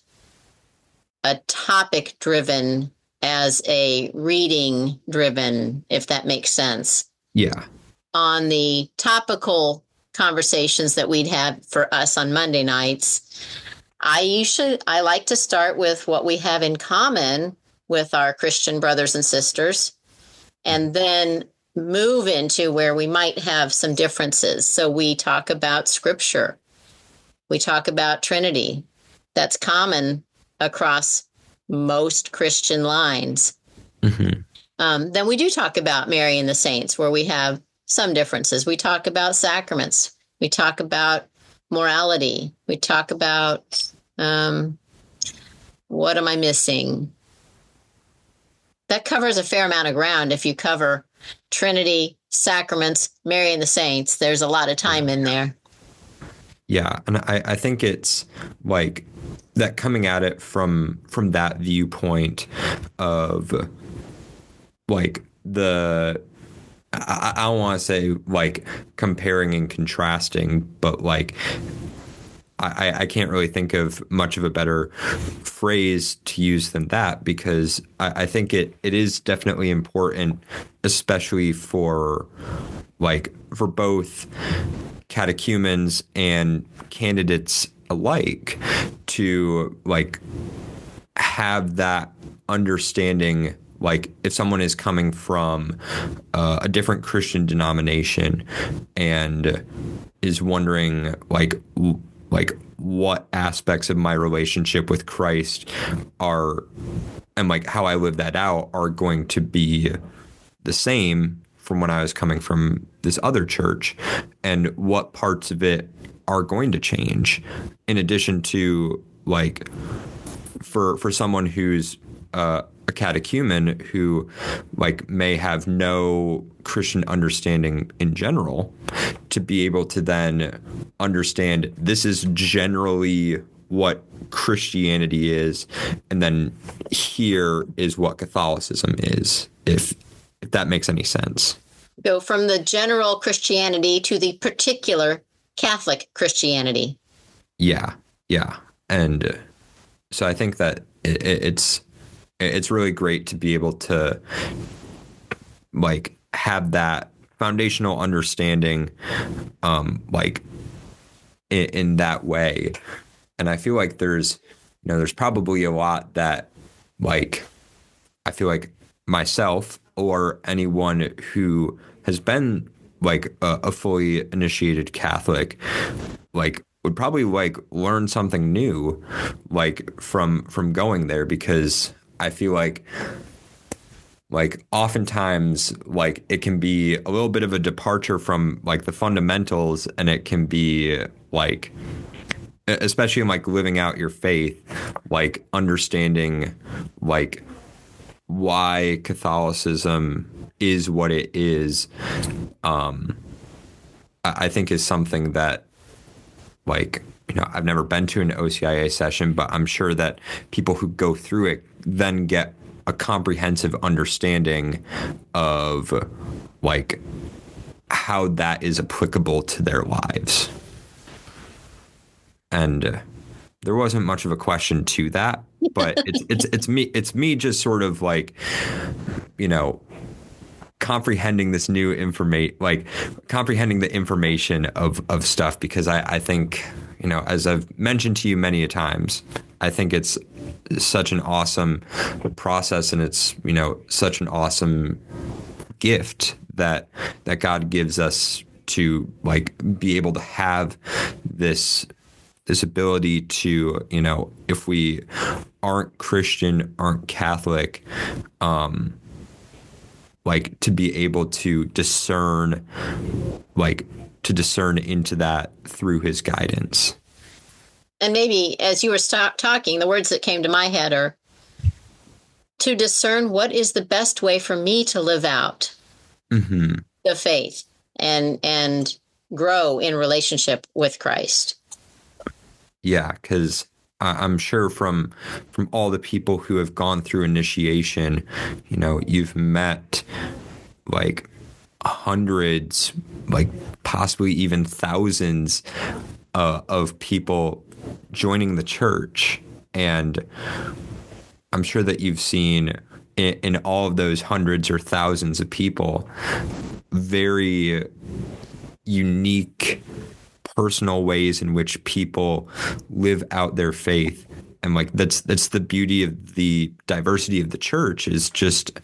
a topic driven as a reading driven, if that makes sense. Yeah. On the topical conversations that we'd have for us on Monday nights, I usually, I like to start with what we have in common with our Christian brothers and sisters, and then move into where we might have some differences. So we talk about Scripture. We talk about Trinity. That's common across most Christian lines. Mm-hmm. Um, then we do talk about Mary and the saints, where we have some differences. We talk about sacraments. We talk about morality. We talk about, um, what am I missing? That covers a fair amount of ground. If you cover Trinity, sacraments, Mary and the saints, there's a lot of time in there. Yeah, and I, I think it's like that, coming at it from from that viewpoint of like the, I, I don't want to say like comparing and contrasting, but like I, I can't really think of much of a better phrase to use than that, because I, I think it, it is definitely important, especially for like for both catechumens and candidates alike, to like have that understanding. Like if someone is coming from uh, a different Christian denomination and is wondering like like what aspects of my relationship with Christ are, and like how I live that out, are going to be the same from when I was coming from this other church, and what parts of it are going to change, in addition to like for for someone who's uh, a catechumen who like may have no Christian understanding in general, to be able to then understand this is generally what Christianity is, and then here is what Catholicism is, if if that makes any sense. Go from the general Christianity to the particular Catholic Christianity. Yeah, yeah. And uh, so I think that it, it's it's really great to be able to like have that foundational understanding um, like in, in that way. And I feel like there's, you know, there's probably a lot that like I feel like myself or anyone who has been like a, a fully initiated Catholic like would probably like learn something new like from from going there, because I feel like like oftentimes like it can be a little bit of a departure from like the fundamentals, and it can be like, especially in like living out your faith, like understanding like why Catholicism is what it is, um, I think is something that like, you know, I've never been to an O C I A session, but I'm sure that people who go through it then get a comprehensive understanding of like how that is applicable to their lives. And uh, there wasn't much of a question to that, but it's it's it's me it's me just sort of like, you know, comprehending this new information, like comprehending the information of of stuff, because I I think, you know, as I've mentioned to you many a times, I think it's such an awesome process, and it's, you know, such an awesome gift that that God gives us to like be able to have this this ability to, you know, if we aren't Christian, aren't Catholic, um, like to be able to discern, like to discern into that through his guidance. And maybe as you were st- talking, the words that came to my head are to discern what is the best way for me to live out mm-hmm. the faith and and grow in relationship with Christ. Yeah, because I'm sure from from all the people who have gone through initiation, you know, you've met like hundreds, like possibly even thousands uh, of people joining the church. And I'm sure that you've seen in, in all of those hundreds or thousands of people very unique personal ways in which people live out their faith. And like that's that's the beauty of the diversity of the church, is just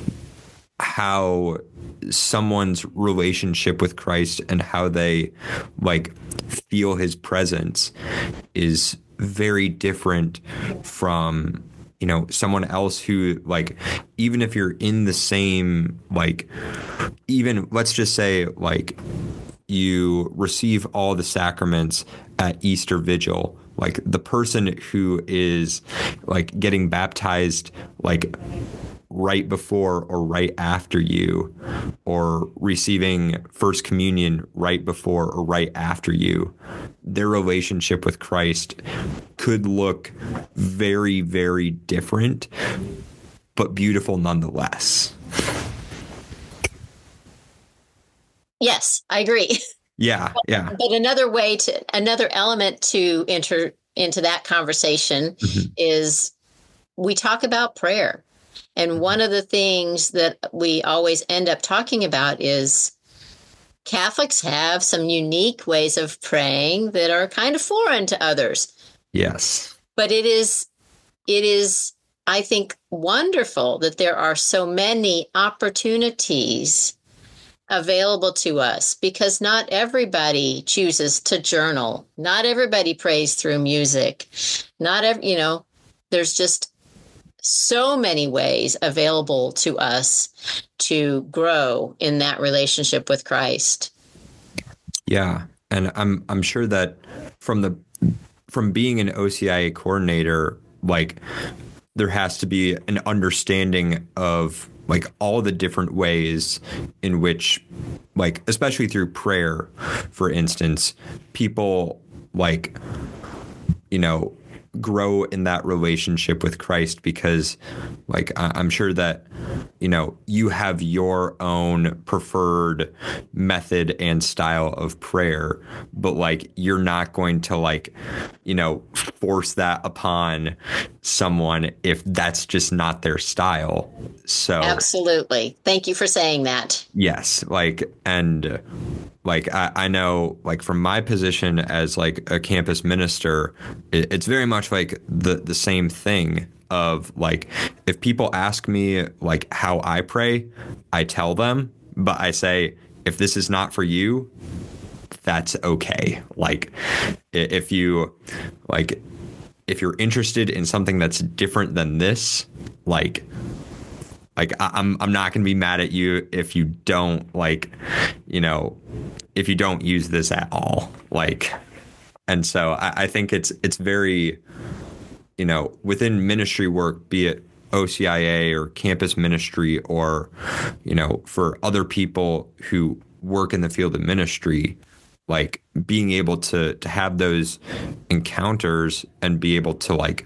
how someone's relationship with Christ and how they like feel his presence is very different from, you know, someone else who, like, even if you're in the same, like, even let's just say like you receive all the sacraments at Easter Vigil, like the person who is like getting baptized like right before or right after you, or receiving First Communion right before or right after you, their relationship with Christ could look very, very different, but beautiful nonetheless. Yes, I agree. Yeah, yeah. But another way to, another element to enter into that conversation mm-hmm. is we talk about prayer. And mm-hmm. one of the things that we always end up talking about is Catholics have some unique ways of praying that are kind of foreign to others. Yes. But it is, it is, I think, wonderful that there are so many opportunities available to us, because not everybody chooses to journal. Not everybody prays through music. Not every, you know, there's just so many ways available to us to grow in that relationship with Christ. Yeah. And I'm, I'm sure that from the, from being an O C I A coordinator, like there has to be an understanding of like all the different ways in which, like, especially through prayer, for instance, people like, you know, grow in that relationship with Christ, because like I'm sure that, you know, you have your own preferred method and style of prayer, but like you're not going to like, you know, force that upon someone if that's just not their style. So absolutely. Thank you for saying that. Yes. Like, and like, I, I know, like, from my position as like a campus minister, it, it's very much like the, the same thing of like, if people ask me like how I pray, I tell them, but I say, if this is not for you, that's okay. Like, if you like, if you're interested in something that's different than this, like, Like I'm, I'm not going to be mad at you if you don't like, you know, if you don't use this at all. Like, and so I, I think it's, it's very, you know, within ministry work, be it O C I A or campus ministry, or, you know, for other people who work in the field of ministry, like being able to, to have those encounters and be able to like,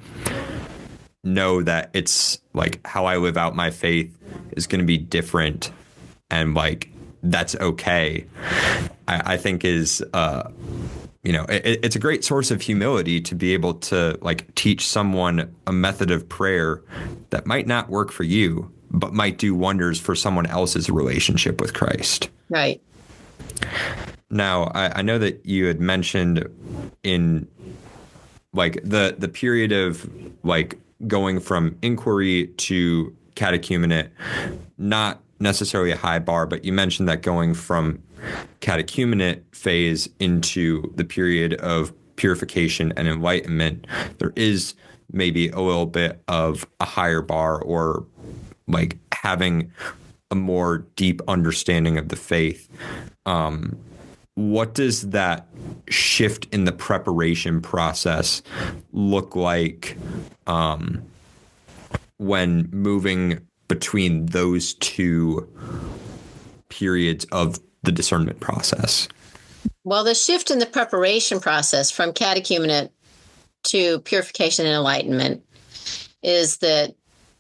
know that it's like how I live out my faith is going to be different, and like that's okay, I, I think is uh you know, it, it's a great source of humility to be able to like teach someone a method of prayer that might not work for you, but might do wonders for someone else's relationship with Christ. Right. Now, I, I know that you had mentioned in like the the period of like going from inquiry to catechumenate, not necessarily a high bar, but you mentioned that going from catechumenate phase into the period of purification and enlightenment, there is maybe a little bit of a higher bar, or like having a more deep understanding of the faith. Um, what does that shift in the preparation process look like um, when moving between those two periods of the discernment process? Well, the shift in the preparation process from catechumenate to purification and enlightenment is that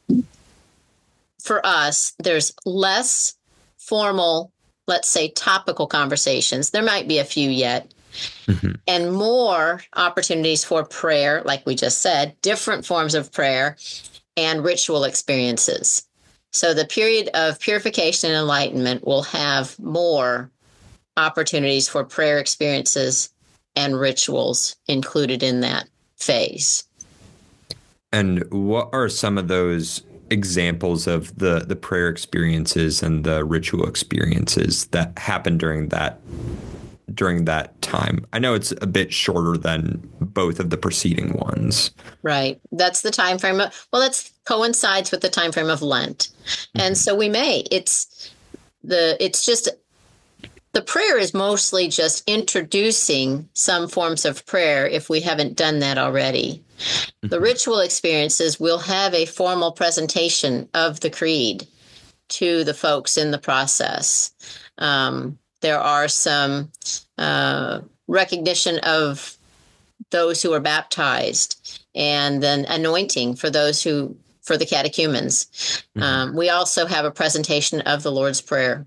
for us, there's less formal, let's say, topical conversations. There might be a few yet, mm-hmm. and more opportunities for prayer, like we just said, different forms of prayer and ritual experiences. So the period of purification and enlightenment will have more opportunities for prayer experiences and rituals included in that phase. And what are some of those examples of the, the prayer experiences and the ritual experiences that happen during that during that time? I know it's a bit shorter than both of the preceding ones. Right. That's the time frame. Of, well, that coincides with the time frame of Lent. Mm-hmm. And so we may, it's the, it's just, the prayer is mostly just introducing some forms of prayer if we haven't done that already. Mm-hmm. The ritual experiences will have a formal presentation of the creed to the folks in the process. Um, there are some uh, recognition of those who are baptized, and then anointing for those who, for the catechumens. Mm-hmm. Um, we also have a presentation of the Lord's Prayer.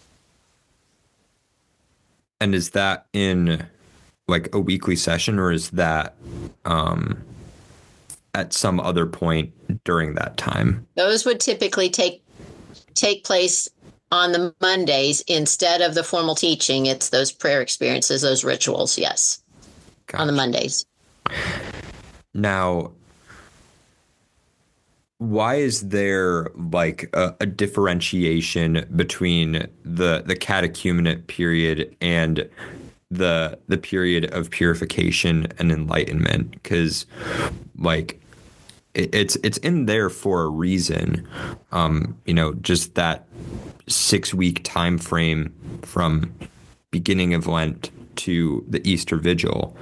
And is that in like a weekly session, or is that um, at some other point during that time? Those would typically take take place on the Mondays instead of the formal teaching. It's those prayer experiences, those rituals, yes, gotcha. On the Mondays. Now, why is there like a, a differentiation between the the catechumenate period and the the period of purification and enlightenment? Because like it, it's it's in there for a reason. Um, you know, just that six week time frame from beginning of Lent to the Easter Vigil.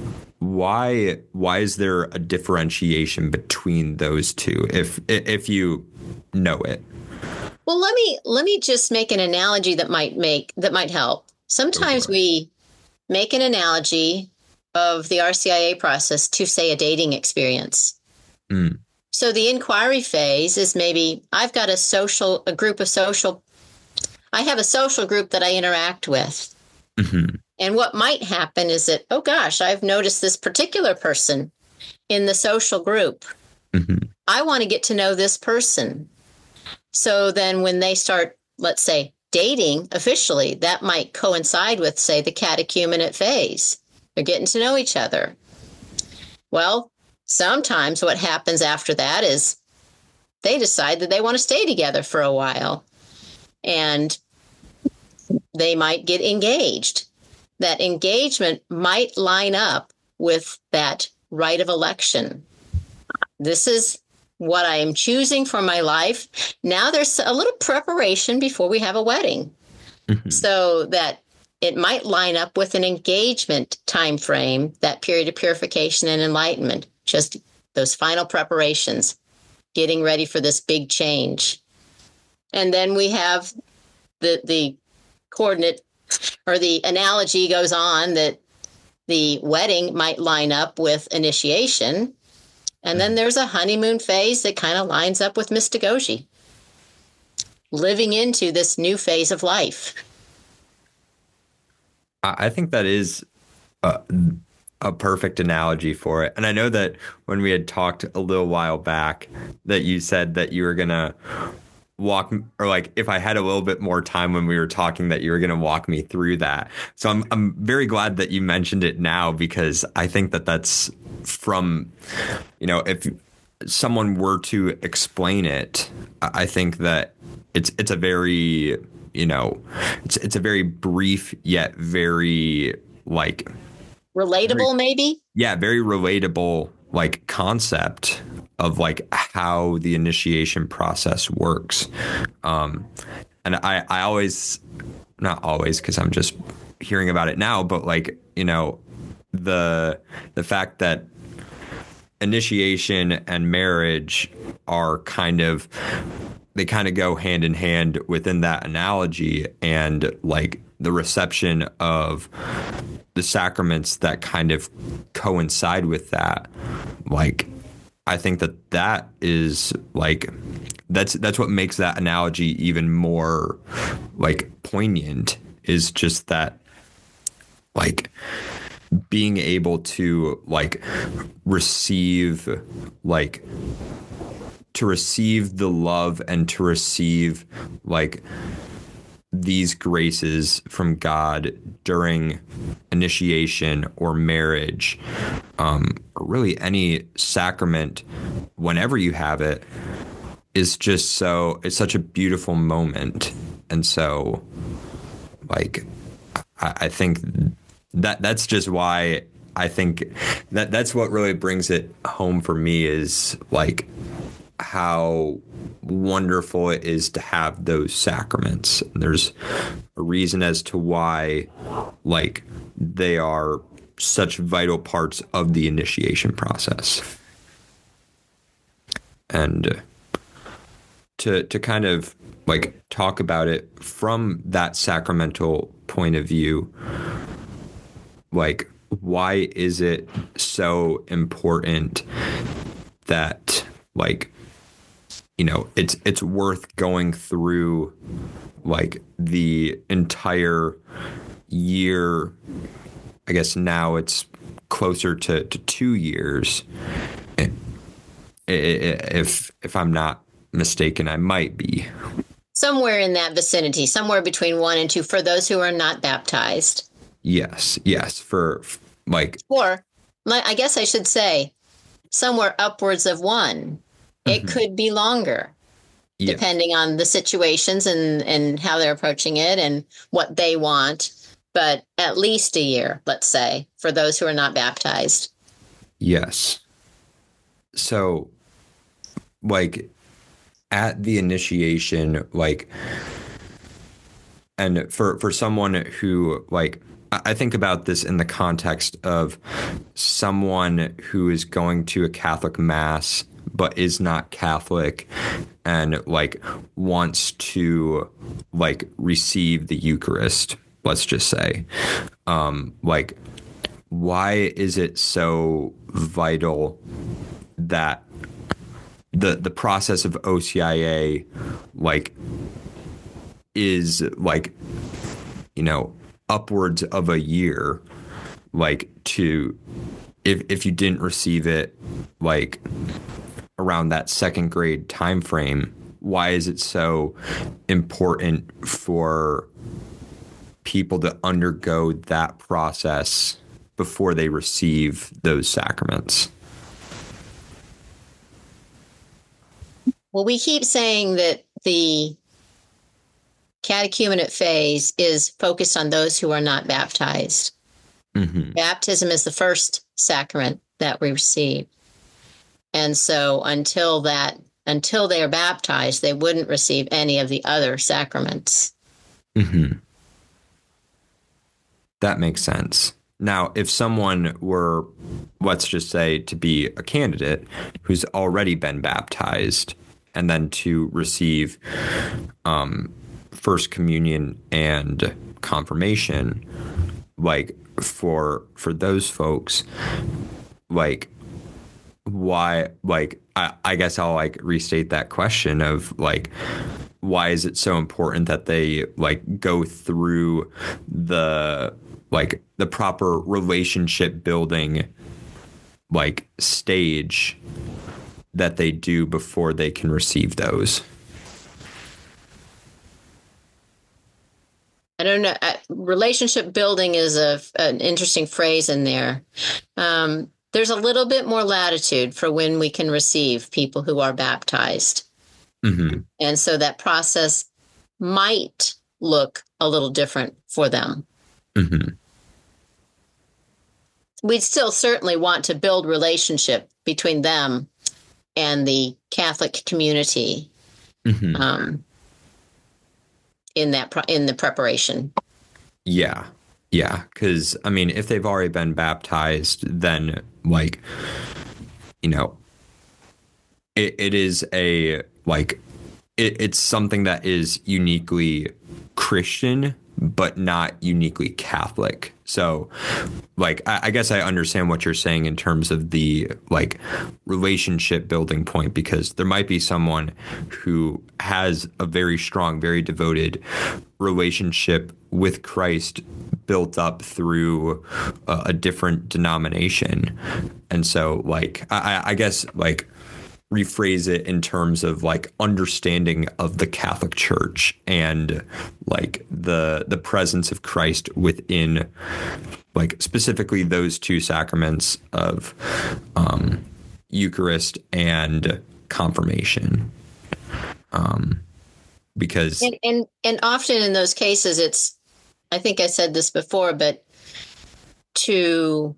Why why is there a differentiation between those two, if if you know it? Well, let me let me just make an analogy that might make that might help. Sometimes we make an analogy of the R C I A process to, say, a dating experience. Mm. So the inquiry phase is maybe I've got a social a group of social I have a social group that I interact with. Mm-hmm. And what might happen is that, oh, gosh, I've noticed this particular person in the social group. Mm-hmm. I want to get to know this person. So then when they start, let's say, dating officially, that might coincide with, say, the catechumenate phase. They're getting to know each other. Well, sometimes what happens after that is they decide that they want to stay together for a while. And they might get engaged. That engagement might line up with that rite of election. This is what I am choosing for my life. Now there's a little preparation before we have a wedding. Mm-hmm. So that it might line up with an engagement time frame, that period of purification and enlightenment, just those final preparations, getting ready for this big change. And then we have the the coordinate or the analogy goes on that the wedding might line up with initiation. And then there's a honeymoon phase that kind of lines up with mystagogy, living into this new phase of life. I think that is a, a perfect analogy for it. And I know that when we had talked a little while back, that you said that you were gonna walk, or like if I had a little bit more time when we were talking, that you were going to walk me through that. So I'm I'm very glad that you mentioned it now, because I think that that's from, you know, if someone were to explain it, I think that it's it's a very, you know, it's it's a very brief yet very like relatable, very, maybe. Yeah, very relatable like concept of like how the initiation process works. Um, and I, I always, not always, because I'm just hearing about it now, but like, you know, the the fact that initiation and marriage are kind of, they kind of go hand in hand within that analogy, and like the reception of the sacraments that kind of coincide with that. Like, I think that that is like, that's that's what makes that analogy even more like poignant, is just that like being able to like receive like to receive the love and to receive like these graces from God during initiation or marriage, um, or really any sacrament, whenever you have it, is just so, it's such a beautiful moment. And so, like, I, I think that that's just why I think that that's what really brings it home for me, is like how wonderful it is to have those sacraments. There's a reason as to why, like, they are such vital parts of the initiation process. And to to kind of like talk about it from that sacramental point of view, like, why is it so important that, like, you know, it's it's worth going through like the entire year? I guess now it's closer to, to two years. If if I'm not mistaken, I might be. Somewhere in that vicinity, somewhere between one and two for those who are not baptized. Yes, yes, for like. Or I guess I should say somewhere upwards of one. It mm-hmm. could be longer, yeah, depending on the situations and, and how they're approaching it and what they want. But at least a year, let's say, for those who are not baptized. Yes. So, like, at the initiation, like, and for, for someone who, like, I think about this in the context of someone who is going to a Catholic Mass but is not Catholic and like wants to like receive the Eucharist, let's just say. Um, like, why is it so vital that the the process of O C I A like is like, you know, upwards of a year, like, to if if you didn't receive it like around that second grade time frame, why is it so important for people to undergo that process before they receive those sacraments? Well, we keep saying that the catechumenate phase is focused on those who are not baptized. Mm-hmm. Baptism is the first sacrament that we receive. And so until that, until they are baptized, they wouldn't receive any of the other sacraments. Mm-hmm. That makes sense. Now, if someone were, let's just say, to be a candidate who's already been baptized and then to receive um, First Communion and confirmation, like, for for those folks, like, why, like, I, I guess I'll like restate that question of like, why is it so important that they like go through the like the proper relationship building like stage that they do before they can receive those. I don't know. Uh, relationship building is a, an interesting phrase in there. Um, there's a little bit more latitude for when we can receive people who are baptized. Mm-hmm. And so that process might look a little different for them. Mm-hmm. We'd still certainly want to build relationship between them and the Catholic community. Mm-hmm. Um, in that pro- in the preparation. Yeah. Yeah. Because, I mean, if they've already been baptized, then, like, you know, it, it is a, like, it, it's something that is uniquely Christian, but not uniquely Catholic. So, like, I, I guess I understand what you're saying in terms of the, like, relationship building point, because there might be someone who has a very strong, very devoted relationship with Christ built up through a, a different denomination. And so, like, I, I guess, like, rephrase it in terms of like understanding of the Catholic Church and like the the presence of Christ within like specifically those two sacraments of um, Eucharist and confirmation. Um, because and, and and often in those cases, it's, I think I said this before, but to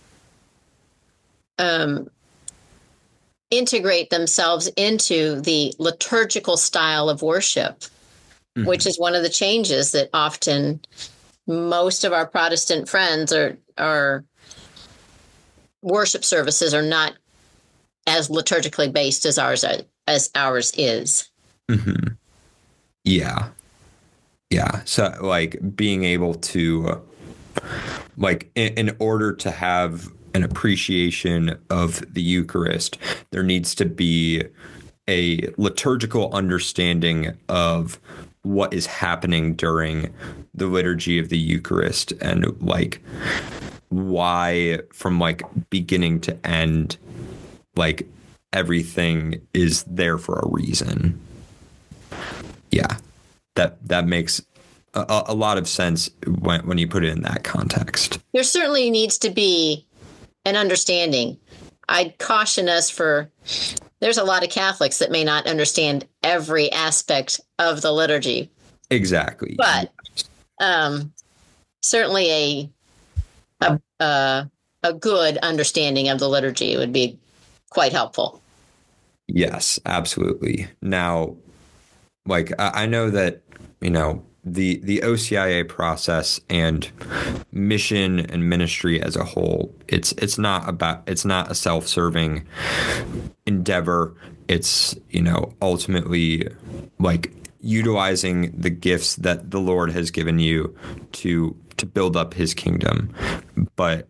um integrate themselves into the liturgical style of worship, mm-hmm. which is one of the changes that often most of our Protestant friends are, are worship services are not as liturgically based as ours as ours is. Mm-hmm. Yeah. Yeah. So like being able to like in, in order to have an appreciation of the Eucharist, there needs to be a liturgical understanding of what is happening during the liturgy of the Eucharist and like why from like beginning to end, like everything is there for a reason. Yeah, that that makes a, a lot of sense when when you put it in that context. There certainly needs to be an understanding. I'd caution us for, there's a lot of Catholics that may not understand every aspect of the liturgy. Exactly. But um, certainly a, a, a, a good understanding of the liturgy would be quite helpful. Yes, absolutely. Now, like, I, I know that, you know, the the O C I A process and mission and ministry as a whole, it's it's not about it's not a self-serving endeavor. It's, you know, ultimately like utilizing the gifts that the Lord has given you to to build up his kingdom. But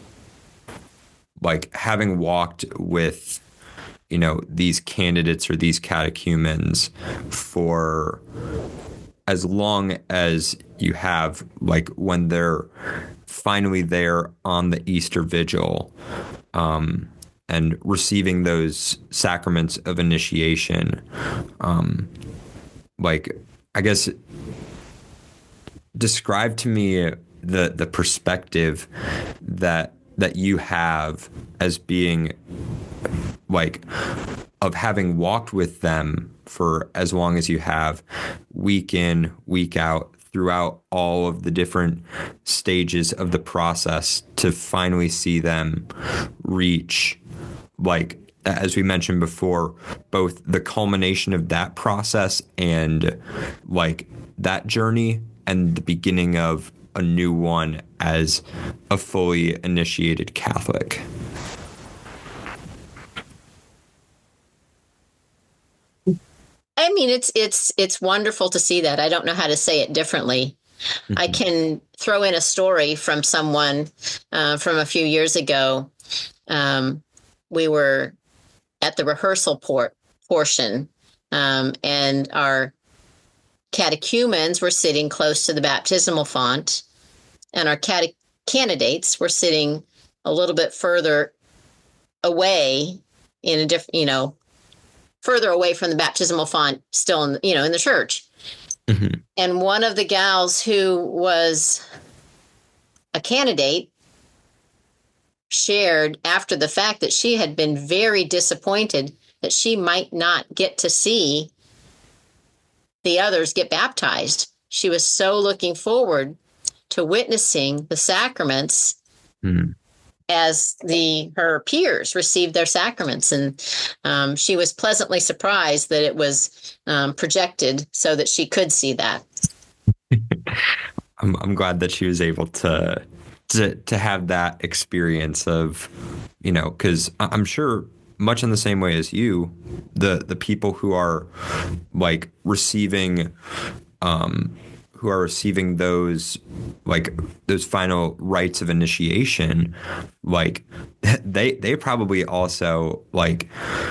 like having walked with, you know, these candidates or these catechumens for as long as you have, like when they're finally there on the Easter Vigil, um, and receiving those sacraments of initiation, um, like, I guess, describe to me the the perspective that that you have as being like of having walked with them for as long as you have, week in, week out, throughout all of the different stages of the process to finally see them reach, like, as we mentioned before, both the culmination of that process and like that journey and the beginning of a new one as a fully initiated Catholic. I mean, it's it's it's wonderful to see that. I don't know how to say it differently. Mm-hmm. I can throw in a story from someone uh, from a few years ago. Um, we were at the rehearsal port portion, um, and our catechumens were sitting close to the baptismal font, and our cate- candidates were sitting a little bit further away in a different, you know, further away from the baptismal font, still in, you know, in the church. Mm-hmm. And one of the gals who was a candidate shared after the fact that she had been very disappointed that she might not get to see the others get baptized. She was so looking forward to witnessing the sacraments mm-hmm. as the her peers received their sacraments. And um, she was pleasantly surprised that it was um, projected so that she could see that. I'm, I'm glad that she was able to, to, to have that experience of, you know, because I'm sure much in the same way as you, the, the people who are like receiving, um, who are receiving those, like those final rites of initiation, like they, they probably also like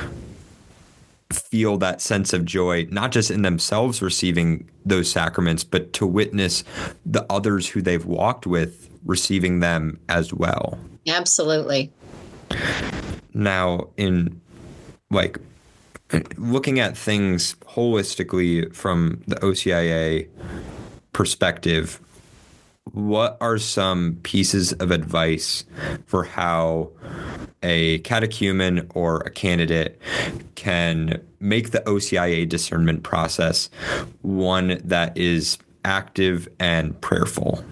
feel that sense of joy, not just in themselves receiving those sacraments, but to witness the others who they've walked with receiving them as well. Absolutely. Now, in like looking at things holistically from the O C I A perspective, what are some pieces of advice for how a catechumen or a candidate can make the O C I A discernment process one that is active and prayerful?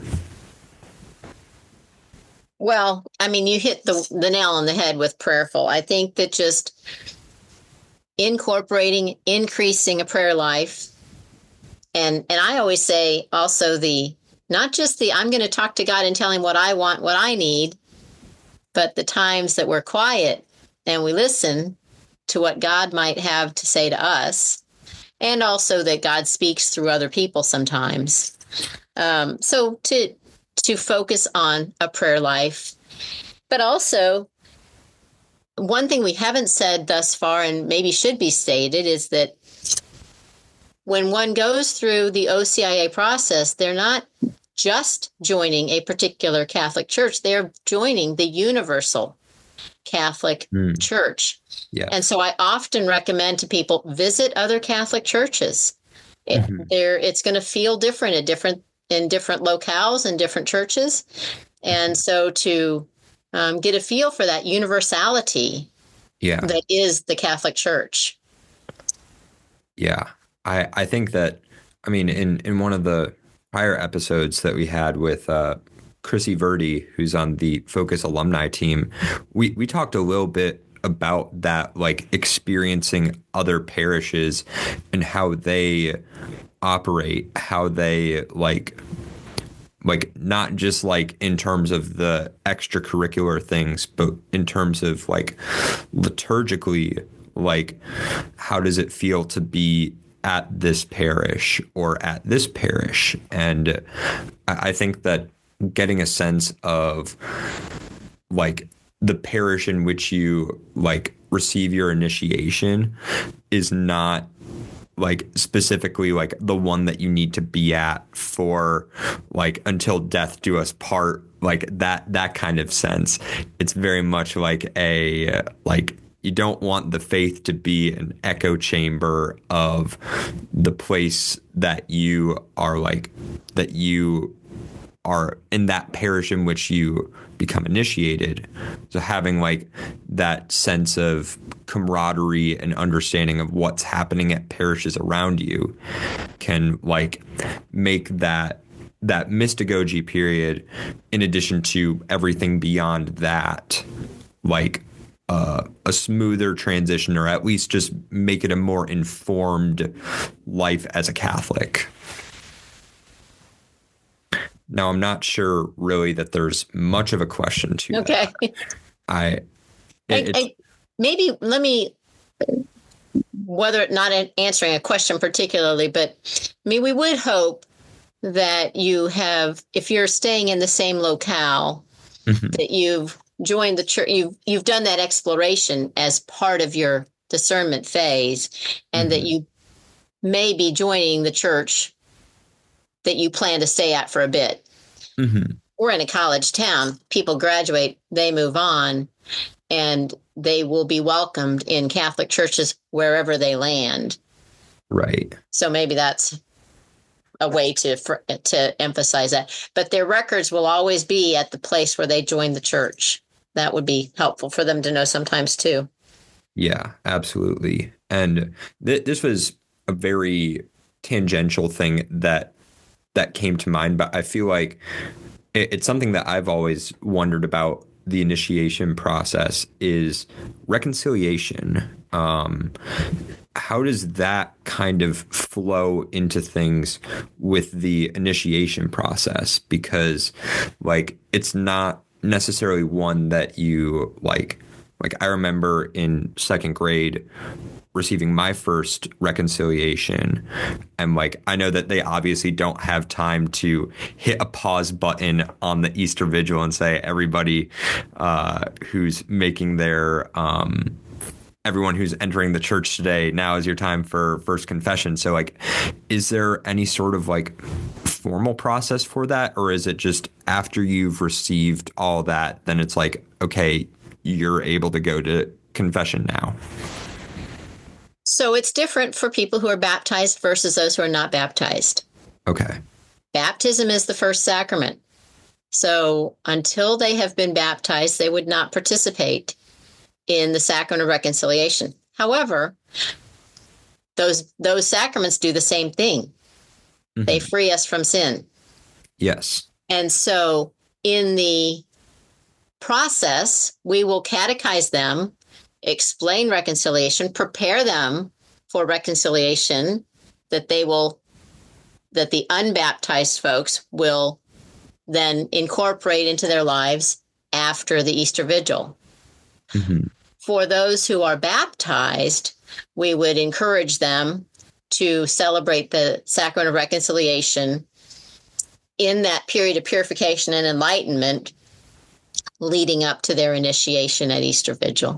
Well, I mean, you hit the, the nail on the head with prayerful. I think that just incorporating, increasing a prayer life. And, and I always say also the, not just the, I'm going to talk to God and tell him what I want, what I need, but the times that we're quiet and we listen to what God might have to say to us. And also that God speaks through other people sometimes. Um, so to, to focus on a prayer life, but also one thing we haven't said thus far and maybe should be stated is that when one goes through the O C I A process, they're not just joining a particular Catholic church, they're joining the universal Catholic mm. church. Yeah. And so I often recommend to people visit other Catholic churches. It, mm-hmm. there, it's going to feel different at different in different locales and different churches. And so to um, get a feel for that universality yeah. that is the Catholic Church. Yeah, I, I think that, I mean, in, in one of the prior episodes that we had with uh, Chrissy Verdi, who's on the Focus alumni team, we, we talked a little bit about that, like experiencing other parishes and how they operate, how they like, like not just like in terms of the extracurricular things, but in terms of like liturgically, like how does it feel to be at this parish or at this parish? And I think that getting a sense of like the parish in which you like receive your initiation is not like specifically like the one that you need to be at for like until death do us part, like that that kind of sense. It's very much like a like you don't want the faith to be an echo chamber of the place that you are like that you are in that parish in which you become initiated. So having like that sense of camaraderie and understanding of what's happening at parishes around you can like make that that mystagogy period, in addition to everything beyond that, like uh, a smoother transition, or at least just make it a more informed life as a Catholic. Now, I'm not sure really that there's much of a question to okay. that. I, I, I maybe let me, whether not answering a question particularly, but I mean, we would hope that you have, if you're staying in the same locale, mm-hmm. that you've joined the church, you've, you've done that exploration as part of your discernment phase, and mm-hmm. that you may be joining the church that you plan to stay at for a bit. Mm-hmm. we're in a college town. People graduate, they move on, and they will be welcomed in Catholic churches wherever they land. Right. So maybe that's a way to for, to emphasize that. But their records will always be at the place where they joined the church. That would be helpful for them to know sometimes too. Yeah, absolutely. And th- this was a very tangential thing that that came to mind, but I feel like it, it's something that I've always wondered about the initiation process is reconciliation. Um, how does that kind of flow into things with the initiation process? Because like, it's not necessarily one that you like, like I remember in second grade receiving my first reconciliation, and like I know that they obviously don't have time to hit a pause button on the Easter Vigil and say everybody uh, who's making their um, everyone who's entering the church today, now is your time for first confession. So like, is there any sort of like formal process for that, or is it just after you've received all that, then it's like, okay, you're able to go to confession now? So it's different for people who are baptized versus those who are not baptized. Okay. Baptism is the first sacrament. So until they have been baptized, they would not participate in the sacrament of reconciliation. However, those those sacraments do the same thing. Mm-hmm. They free us from sin. Yes. And so in the process, we will catechize them, explain reconciliation, prepare them for reconciliation that they will, that the unbaptized folks will then incorporate into their lives after the Easter Vigil. Mm-hmm. For those who are baptized, we would encourage them to celebrate the sacrament of reconciliation in that period of purification and enlightenment leading up to their initiation at Easter Vigil.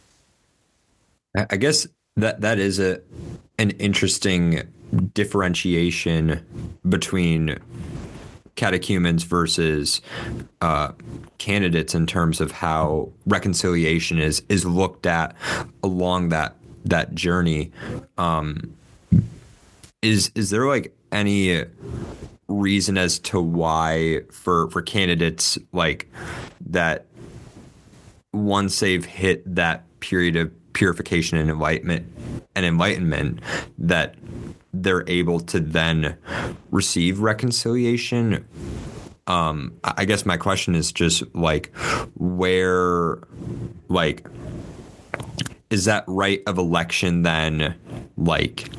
I guess that that is a an interesting differentiation between catechumens versus uh, candidates in terms of how reconciliation is is looked at along that that journey. Um, is is there like any reason as to why for for candidates like that once they've hit that period of purification and enlightenment and enlightenment that they're able to then receive reconciliation? Um, I guess my question is just like, where, like, is that right of election then, like,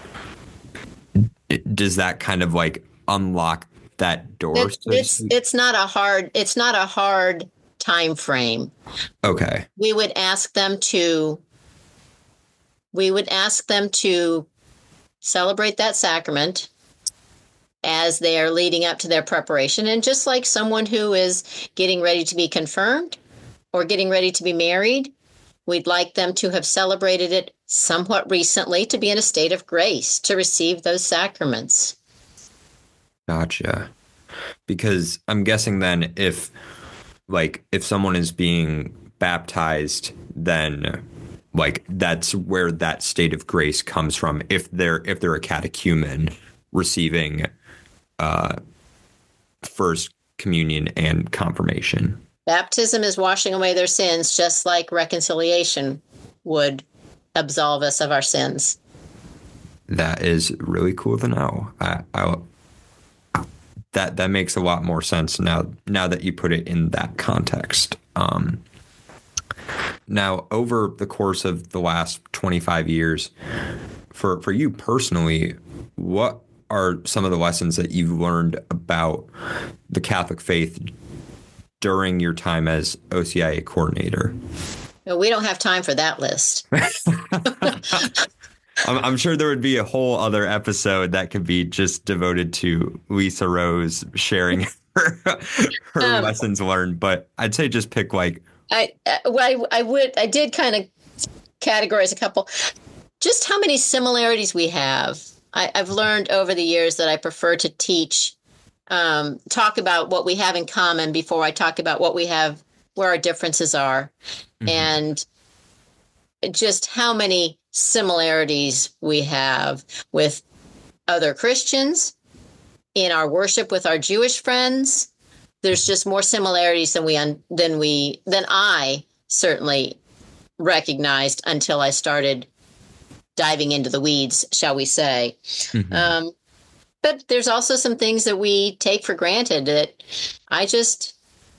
does that kind of like unlock that door? It's so it's, it's not a hard, it's not a hard time frame. Okay. We would ask them to, we would ask them to celebrate that sacrament as they are leading up to their preparation. And just like someone who is getting ready to be confirmed or getting ready to be married, we'd like them to have celebrated it somewhat recently to be in a state of grace to receive those sacraments. Gotcha. Because I'm guessing then if like if someone is being baptized, then like that's where that state of grace comes from. If they're if they're a catechumen receiving uh, first communion and confirmation. Baptism is washing away their sins, just like reconciliation would absolve us of our sins. That is really cool to know. I, I that that makes a lot more sense now. Now that you put it in that context. Um, Now, over the course of the last twenty-five years, for, for you personally, what are some of the lessons that you've learned about the Catholic faith during your time as O C I A coordinator? No, we don't have time for that list. I'm, I'm sure there would be a whole other episode that could be just devoted to Lisa Rose sharing her, her um, lessons learned. But I'd say just pick like I, I, I would, I did kind of categorize a couple. Just how many similarities we have. I, I've learned over the years that I prefer to teach um, talk about what we have in common before I talk about what we have, where our differences are, mm-hmm. and just how many similarities we have with other Christians in our worship with our Jewish friends. There's just more similarities than we un- than we than I certainly recognized until I started diving into the weeds, shall we say. Mm-hmm. Um, but there's also some things that we take for granted that I just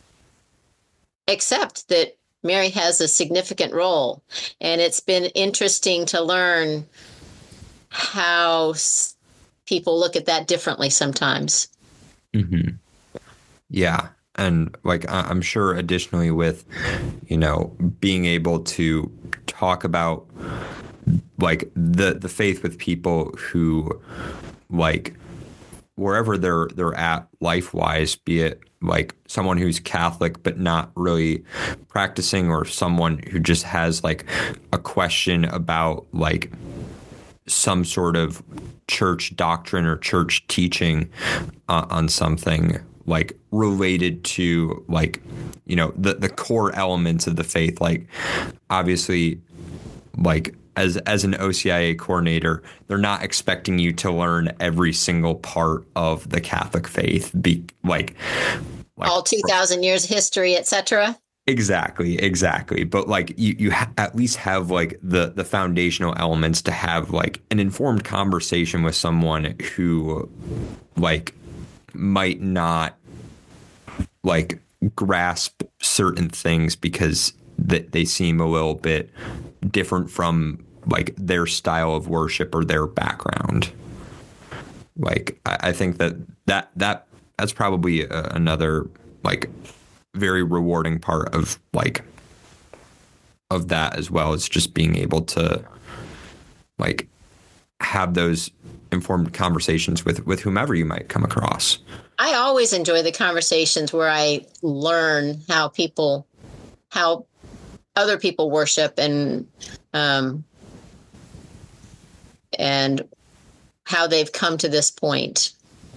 accept that Mary has a significant role. And it's been interesting to learn how s- people look at that differently sometimes. Mm-hmm. Yeah. And like, I'm sure additionally with, you know, being able to talk about like the, the faith with people who like wherever they're, they're at life wise, be it like someone who's Catholic, but not really practicing, or someone who just has like a question about like some sort of church doctrine or church teaching uh, on something like related to like, you know, the, the core elements of the faith. Like obviously like as, as an O C I A coordinator, they're not expecting you to learn every single part of the Catholic faith. Be like, like all two thousand years of history, et cetera. Exactly, exactly. But like you, you ha- at least have like the, the foundational elements to have like an informed conversation with someone who like might not like grasp certain things because th- they seem a little bit different from like their style of worship or their background. Like I, I think that that that that's probably a, another like very rewarding part of like of that as well, as just being able to like have those informed conversations with with whomever you might come across. I always enjoy the conversations where I learn how people how other people worship and um and how they've come to this point.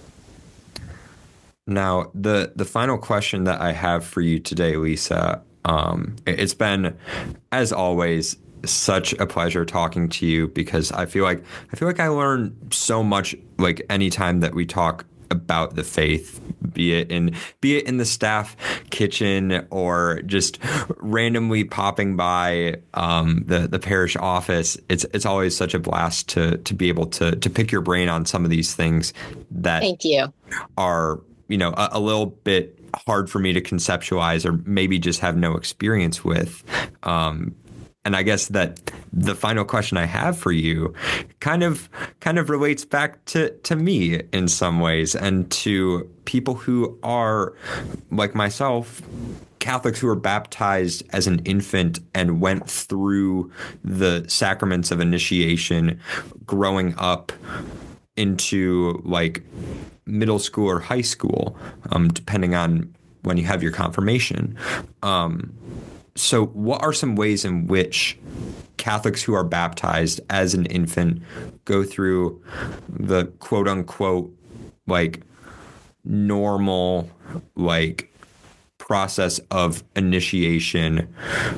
Now, the the final question that I have for you today, Lisa, um, it's been, as always, such a pleasure talking to you, because I feel like I feel like I learn so much like anytime that we talk about the faith, be it in be it in the staff kitchen or just randomly popping by um, the the parish office. It's it's always such a blast to to be able to to pick your brain on some of these things that Thank you. are, you know, a, a little bit hard for me to conceptualize, or maybe just have no experience with. Um, and I guess that the final question I have for you kind of kind of relates back to, to me in some ways, and to people who are like myself, Catholics who were baptized as an infant and went through the sacraments of initiation growing up into like middle school or high school, um, depending on when you have your confirmation. Um, so what are some ways in which Catholics who are baptized as an infant go through the quote unquote like normal like process of initiation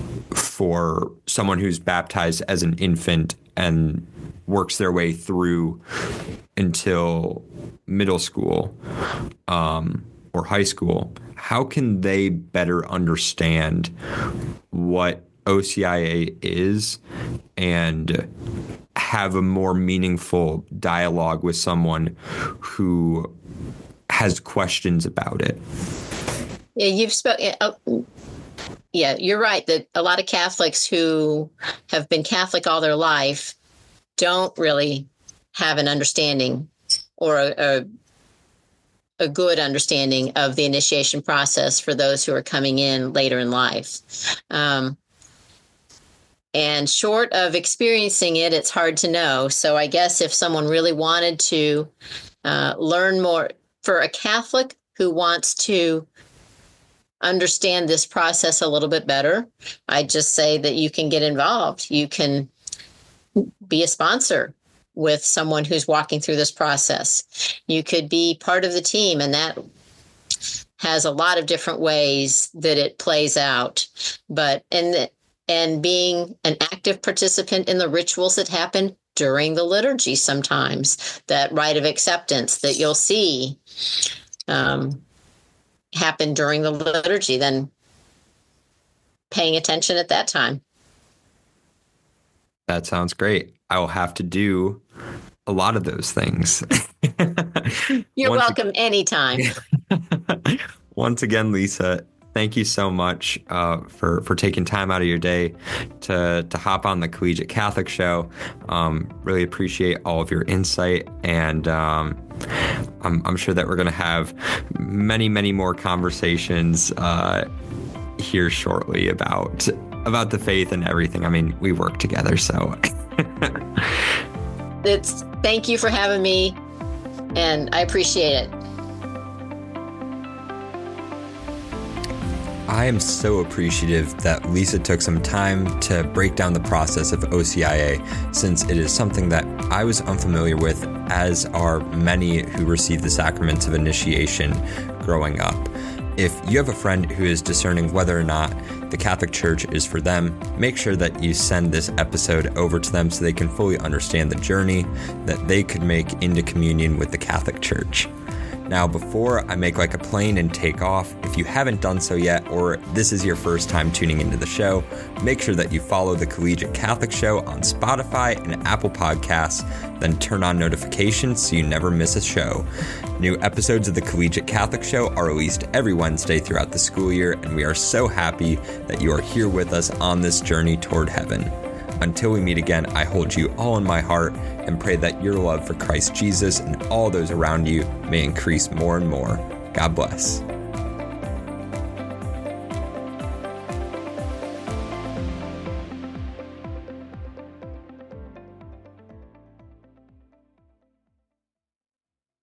for someone who's baptized as an infant and works their way through until middle school um, or high school? How can they better understand what O C I A is and have a more meaningful dialogue with someone who has questions about it? Yeah, you've spoken. Oh, yeah, you're right that a lot of Catholics who have been Catholic all their life don't really have an understanding or a, a, a good understanding of the initiation process for those who are coming in later in life. Um, and short of experiencing it, it's hard to know. So I guess if someone really wanted to uh, learn more, for a Catholic who wants to understand this process a little bit better, I just say that you can get involved. You can be a sponsor. with someone who's walking through this process. You could be part of the team, and that has a lot of different ways that it plays out. But and the, and being an active participant in the rituals that happen during the liturgy, sometimes that rite of acceptance that you'll see um, happen during the liturgy, then paying attention at that time. That sounds great. I will have to do a lot of those things. You're Once welcome ag- anytime. Once again, Lisa, thank you so much uh, for, for taking time out of your day to, to hop on the Collegiate Catholic Show. Um, really appreciate all of your insight, and um, I'm, I'm sure that we're going to have many, many more conversations uh, here shortly about about the faith and everything. I mean, we work together, so. It's thank you for having me, and I appreciate it. I am so appreciative that Lisa took some time to break down the process of O C I A, since it is something that I was unfamiliar with, as are many who receive the sacraments of initiation growing up. If you have a friend who is discerning whether or not the Catholic Church is for them, make sure that you send this episode over to them so they can fully understand the journey that they could make into communion with the Catholic Church. Now, before I make like a plane and take off, if you haven't done so yet, or this is your first time tuning into the show, make sure that you follow the Collegiate Catholic Show on Spotify and Apple Podcasts, then turn on notifications so you never miss a show. New episodes of the Collegiate Catholic Show are released every Wednesday throughout the school year, and we are so happy that you are here with us on this journey toward heaven. Until we meet again, I hold you all in my heart and pray that your love for Christ Jesus and all those around you may increase more and more. God bless.